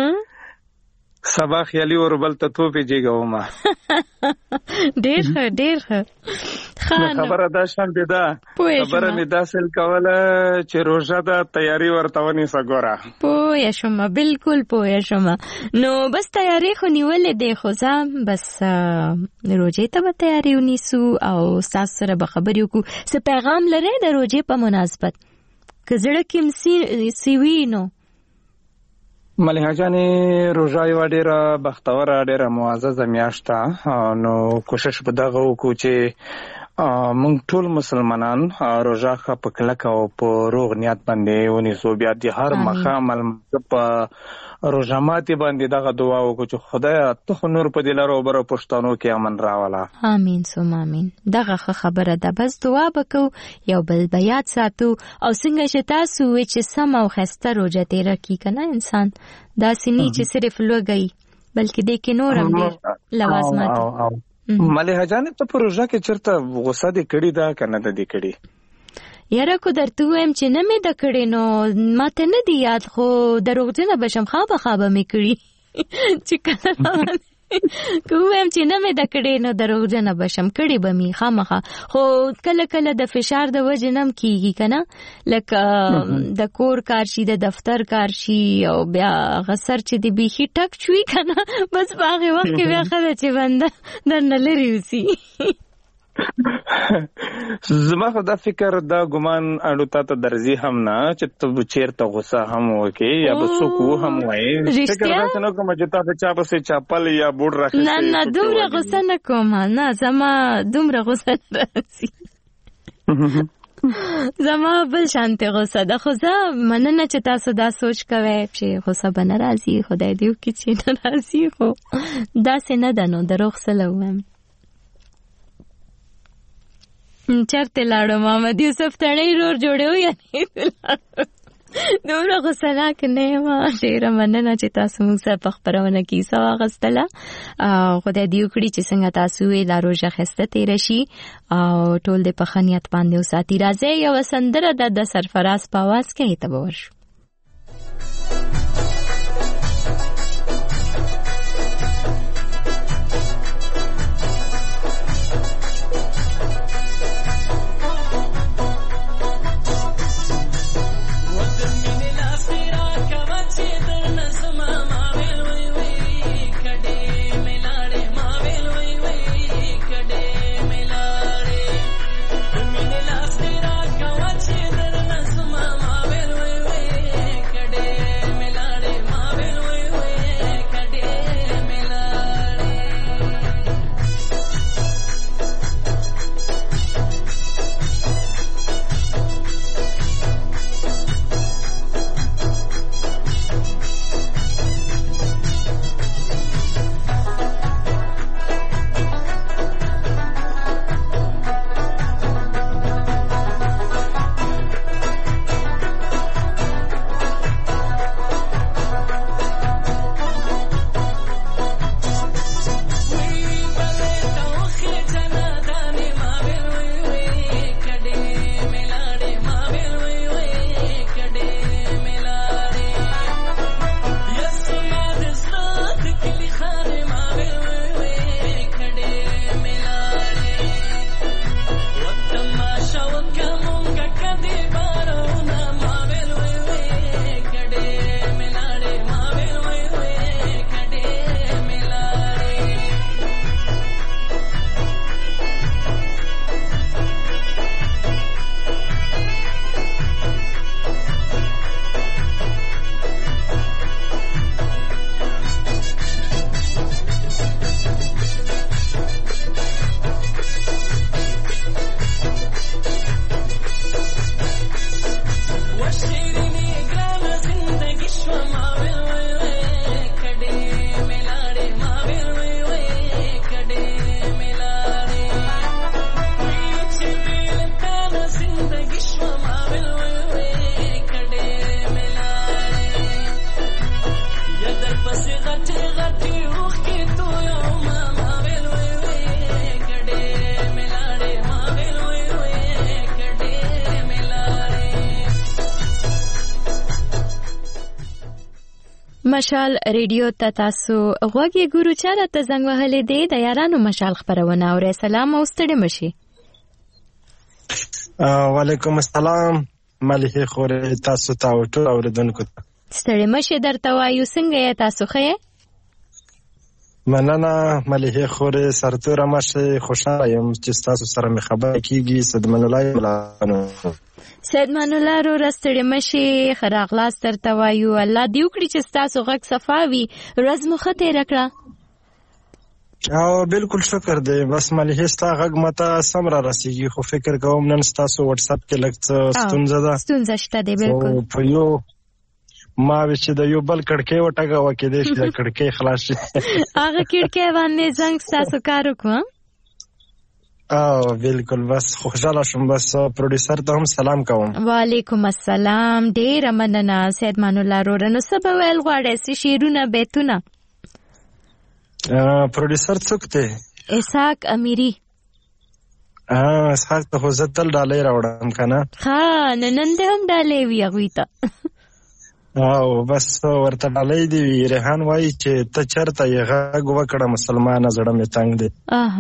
سبا خیالي وربل ته توپې جګوما. ډیر ښه ډیر ښه. خبره دا شان دي دا خبره می داسل کوله چې روزه دا تیاری ورتونی سګورا. پوه شوم بالکل پوه شوم. نو بس تیاری خو نیولې دی خو ځم بس روزه ته به تیاری ونیسو او تاسو سره به خبرې وکړو. څه پیغام لرئ د روزه په مناسبت؟ کزړه کې سیوی نو مليحه جانې روژه یو ډیره بختوره ډیره معززه میاشت ده نو کوشش به دغه وکړو چې موږ ټول مسلمانان روژه ښه په کلکه او په روغ نیت باندې ونیسو. بیا د هر ماښام لمانځه په روژه ماتي باندې دغه دعا وکړو چې خدایه ته خو نور په دې لارو برو پښتنو کې امن راوله. امین ثم امین. دغه ښه خبره ده. بس دعا وکړو یو بل به یاد ساتو او څنګه چې تاسو وایئ چې سم او ښایسته روژه تېره کړي که نه انسان داسې نه چې صرف لوږی بلکې دې کې نور هم ډېر لوازمات. مليحه جانې ته په روژه کې چېرته غوسه دې کړې ده که نه ده دې کړې؟ یاره کو درته ووایم چې نه مې ده کړې نو ماته نه دی یاد خو دروغجنه به شم خامخا به مې کړي چې کله که ووایم چې نه مې ده کړې نو دروغجنه به شم کړې به مې خامخا. خو کله کله د فشار د وجې نه هم کېږي که نه لکه د کور کار شي د دفتر کار شي او بیا هغه سر چې د بیخي ټک شوي که نه بس په هغې وخت کې بیا ښه ده چې بنده درنه لرې اوسي. زما خو دا فکر دا ګمان اړو تا ته درځي هم نه چې ته چیرته غوسه هم وکړې یا به څوک و هم وایي. فکر داسې نه کوم چې تا په چا پسې چاپل یا بوټ راخیستی. نه نه دومره غوسه نه کوم نه زما دومره غوسه نه راځي. زما بل شانتې غوسه ده خو زه مننه چې تاسو دا سوچ کوئ چې غوسه به نه راځي خدای دې وکړي چې نه راځي خو داسې نه ده نو دروغ څه ووایم. چرته لاړو محمد یوسف تڼۍ رور جوړو یا نه دومره غوسناک نه یم. ډېره مننه چې تاسو موږ سره په خپرونه کې حصه واخیستله. خدای دې وکړي چې څنګه تاسو یې دا روژه ښایسته تېره شي او ټول دې په ښه نیت باندې وساتي. راځئ یوه سندره ده د سرفراز په اواز کې هغې ته به ورشو. مشال ریډیو ته تاسو غوږی ګورو چاله ته زنګ وهلې دی د یارانو مشال خبرونه اورې. سلام او ستړي مشي. وعلیکم السلام مليحه خورې تاسو ته او ټول اوریدونکو ته ستړي مشي درته وایو. څنګه یې تاسو ښه مننه مليحه خورې سرتوره مشه خوشاله یم چې تاسو سره مې خبرې کیږي. سیدمن الله ملانو سیدمن الله رو رستړې مشه خراغلاس ترته وایو. الله دې وکړي چې تاسو غږ صفاوي ورځ مو ښه تېره کړه. او بالکل شکر دی. بس مليحه ستا غږ ماته سم را رسیږي خو فکر کوم نن تاسو واتس اپ کې لږ څه ستونزه ده. ستونزه شته دی بالکل. په یو ما چې د یو بل کړکۍ وټاګه وکړې دې چې د کړکۍ خلاص شي هغه کړکۍ باندې زنګ تاسو کار وکړم. او بالکل بس خوشاله شوم. بس پروډوسر ته هم سلام کوم. وعلیکم السلام. ډیر مننه سیدمان الله رو. نو سبا ویل غواړې سې شیرونه بیتونه؟ پروډوسر څوک دی؟ اسحاق امیری. اه اسحاق ته خو زه تل ډالۍ راوړم کنه. ها نن دې هم ډالۍ وی هغوی ته. او بس ورته ډالۍ دی. ریحان وایي چې ته چرته یې غږ وکړه مسلمانه زړه مې تنګ دی.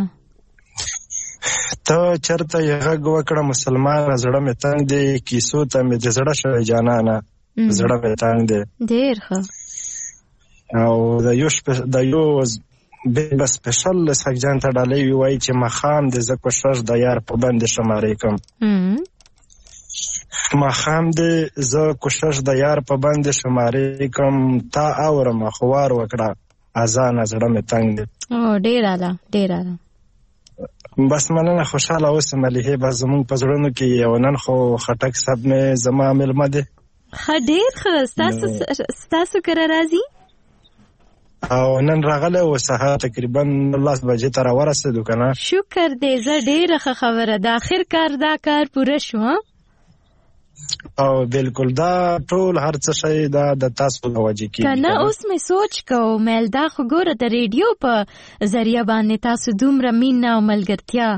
ته چرته یې غږ وکړه مسلمانه زړه مې تنګ دی. کیسو ته مې د زړه شوی جانانه زړه مې تنګ دی. ډېر ښه. او د یو د یو به سپیشل اسحاق جان ته ډالۍ وایي چې مخام د زه کوشش د یار په باندې شمارې کم. مخام دې زه کوشش د یار په باندې شمارې کم. تا اورم خوار وکړه اذان زړه مې تنګ دی. او ډېر اعلی ډېر اعلی. بس مننه خوشاله اوسه مليحه. بس زمونږ په زړونو کې یو نن خو خټک صاحب مې زما مېلمه دی. ښه ډېر ښه. ستاسو ستاسو کره راځي او نن راغله او سهار تقریبا لس بجې ته راورسېدو کنه. شکر دې. زه ډېره ښه خبره ده. آخر کار دا کار پوره شو. او بالکل دا ټول هر څه شی دا د تاسو د وجې کې کنه. اوس مې سوچ کوم مل دا خو ګوره د ریډیو په ذریعہ باندې تاسو دومره مینه او ملګرتیا.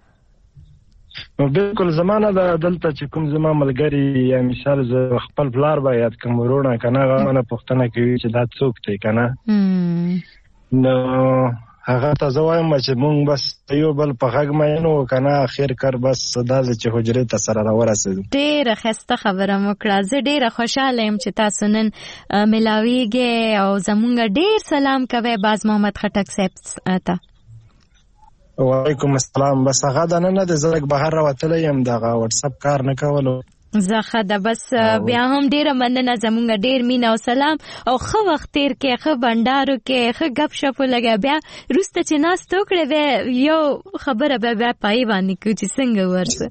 بالکل زمانه د دلته چې کوم زما ملګری یا مثال ز خپل پلار با یاد کوم ورونه کنه غوونه پښتنه کوي چې دا څوک دی کنه. نو هغه ته زوایم چې مونږ بس یو بل په غږ مې نو کنه. اخر کار بس دا چې حجره ته سره راورسېدو. ډېره ښایسته خبره مو کړه. زه ډېره خوشاله یم چې تاسو نن ملاویږئ او زمونږ ډېر سلام کوئ باز محمد خټک صاحب ته. وعلیکم السلام. بس هغه د نن د زړه بهر راوتلی یم دغه واتس اپ کار نه کولو. زه ښه ده. بس بیا هم ډېره مننه. زمونږ ډېر مینه او سلام او ښه وخت تېر کې ښه بنډارو کې ښه ګپ شپ ولګه. بیا وروسته چې ناست وکړې بیا یو خبره به بیا پای باندې کوو چې څنګه ورسه.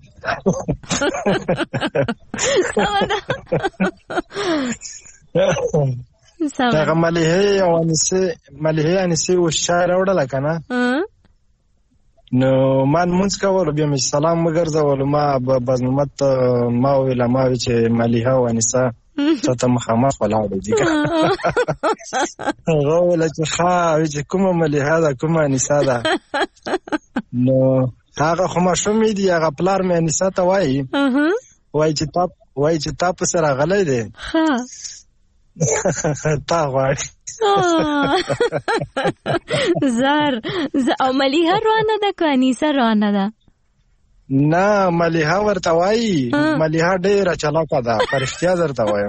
سمه ده. دغه مليحه او انسه مليحه انسه و شاعر راوړله که نه. نو ما مونځ کولو بیا مې سلام وګرځولو. ما بازمحمد ته ما وویل ما وی چې مليحه او انسه ته ته مخامخ ولاړې دي که. هغه وویله چې ښه وی چې کومه مليحه ده کومه انسه ده. نو هغه خو ماشوم دی. هغه پلار مې انسه ته وایي وایي چې تا وایي چې تا پسې راغلی دی تا غواړي. زر او مليحه روانه ده که انیسه روانه ده؟ نه مليحه ورته وایي. مليحه ډېره چلاکه ده په رښتیا درته وایم.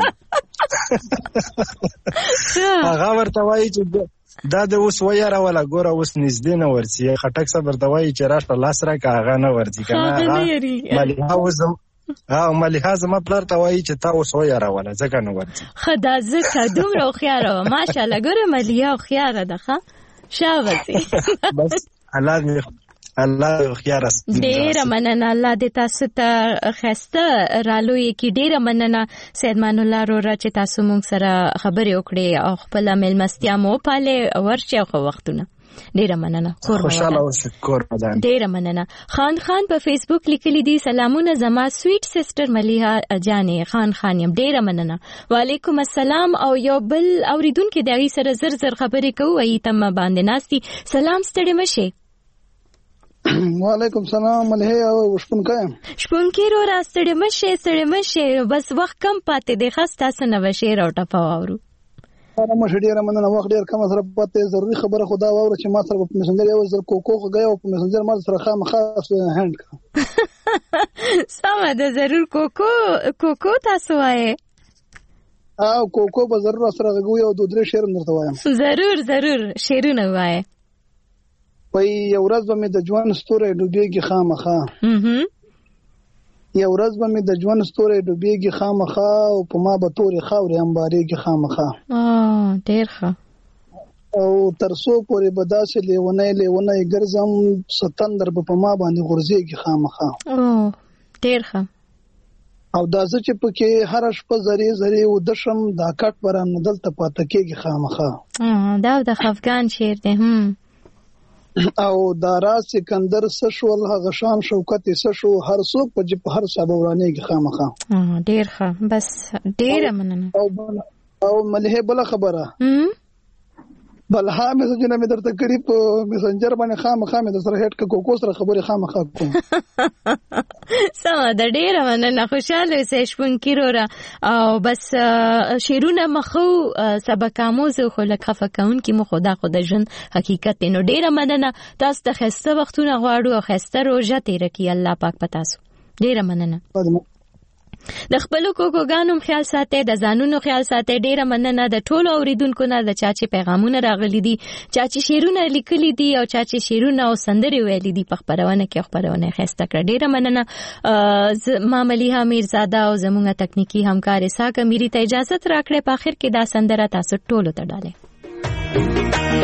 هغه ورته وایي چې دا د اوس ویاروله ګوره اوس نږدې نه ورځي. خټک صاحب ورته وایي چې راشه لاس راکړه هغه نه ورځي که نه. مليحه اوس او مليحه زما پلار ته وایي چې تا اوس ویاروله ځکه نه ورځي. ښه دا ځکه دومره هوښیاره وه. ماشاءالله ګوره مليحه هوښیاره ده. ښه شاباسي. بس الله دې الله هوښیاره ډېره مننه. الله دې تاسو ته ښایسته رالویې کړي. ډېره مننه سیدمان الله روره چې تاسو موږ سره خبرې وکړې او خپله مېلمستیا مو وپالې ورشي او ښه وختونه. ډیره مننه. خوشاله اوسه. کور ودان. ډیره مننه. خان خان په فیسبوک لیکلی دي سلامونه زما سویټ سیسټر مليحه جانې. خان خان یم ډیره مننه. وعلیکم السلام. او یو بل اوریدونکو د هغې سره زر زر خبرې کوو. هغې ته م باندې ناستي. سلام ستړې مشې. وعلیکم سلام مليحه او شپونکی یم. شپونکی رورا ستړې مشې ستړې مشې. بس وخت کم پاتې دی. ښه ستاسو نه به شعر او ټپه واورو. مشه ډیره مننه. وخت ډیر کم سره پاتې. ضروري خبره خو دا واوره چې ما سره په میسنجر یو ځل کوکو خو غیا او په میسنجر ما سره خامخا هند کړ. سمه ده. ضرور کوکو کوکو تاسو وایې. او کوکو به ضرور سره غوي او دوه درې شعر درته وایم. ضرور ضرور شعرونه وایې. وای یو ورځ به مې د ژوند ستوري ډوبېږي خامخا یو ورځ به مې د ژوند ستوري ډوبېږي خامخا او په ما به تورې خاورې انبارېږي خامخا ډېر ښه او تر څو پورې به داسې لیونی لیونی ګرځم ستندر به په ما باندې غورځېږي خامخا ډېر ښه او دا زه چې پکې هره شپه زرې زرې ودشم دا کټ به رانه دلته پاته کېږي خامخا دا د خفګان شعر دی او دا راز سکندر څه شول هغه شان شوکت څه شو هر څوک په جپ هر صاحب ورانېږي خامخا ډېر ښه بس ډېره مننه او ملهه بل خبره بلها میسجونه مې درته کړی په میسنجر باندې خامخا مې د سره هټ کو کو سره خبره خامخا کوم سم د ډیره مننه خوشاله سې شپونکي را او بس شیرونه مخو سبق آموز خو لکه فکاون کی مو خدا خدا جن حقیقت نو ډیره مننه تاسو ته خسته وختونه غواړو او خسته روزه تیر کی الله پاک پتاسو ډیره مننه د خپل کوکوګانو خیال ساتئ د ځانونو خیال ساتئ ډیره مننه د ټولو اوریدونکو نه د چاچي پیغامونه راغلي دي چاچي شیرونه لیکلي دي او چاچي شیرونه او سندري ویلي دي په خبرونه کې خبرونه خسته کړ ډیره مننه ما مليحه میرزاده او زموږه تکنیکی همکار اسحاق امیری ته اجازه راکړه په اخر کې دا سندره تاسو ټولو ته ډاله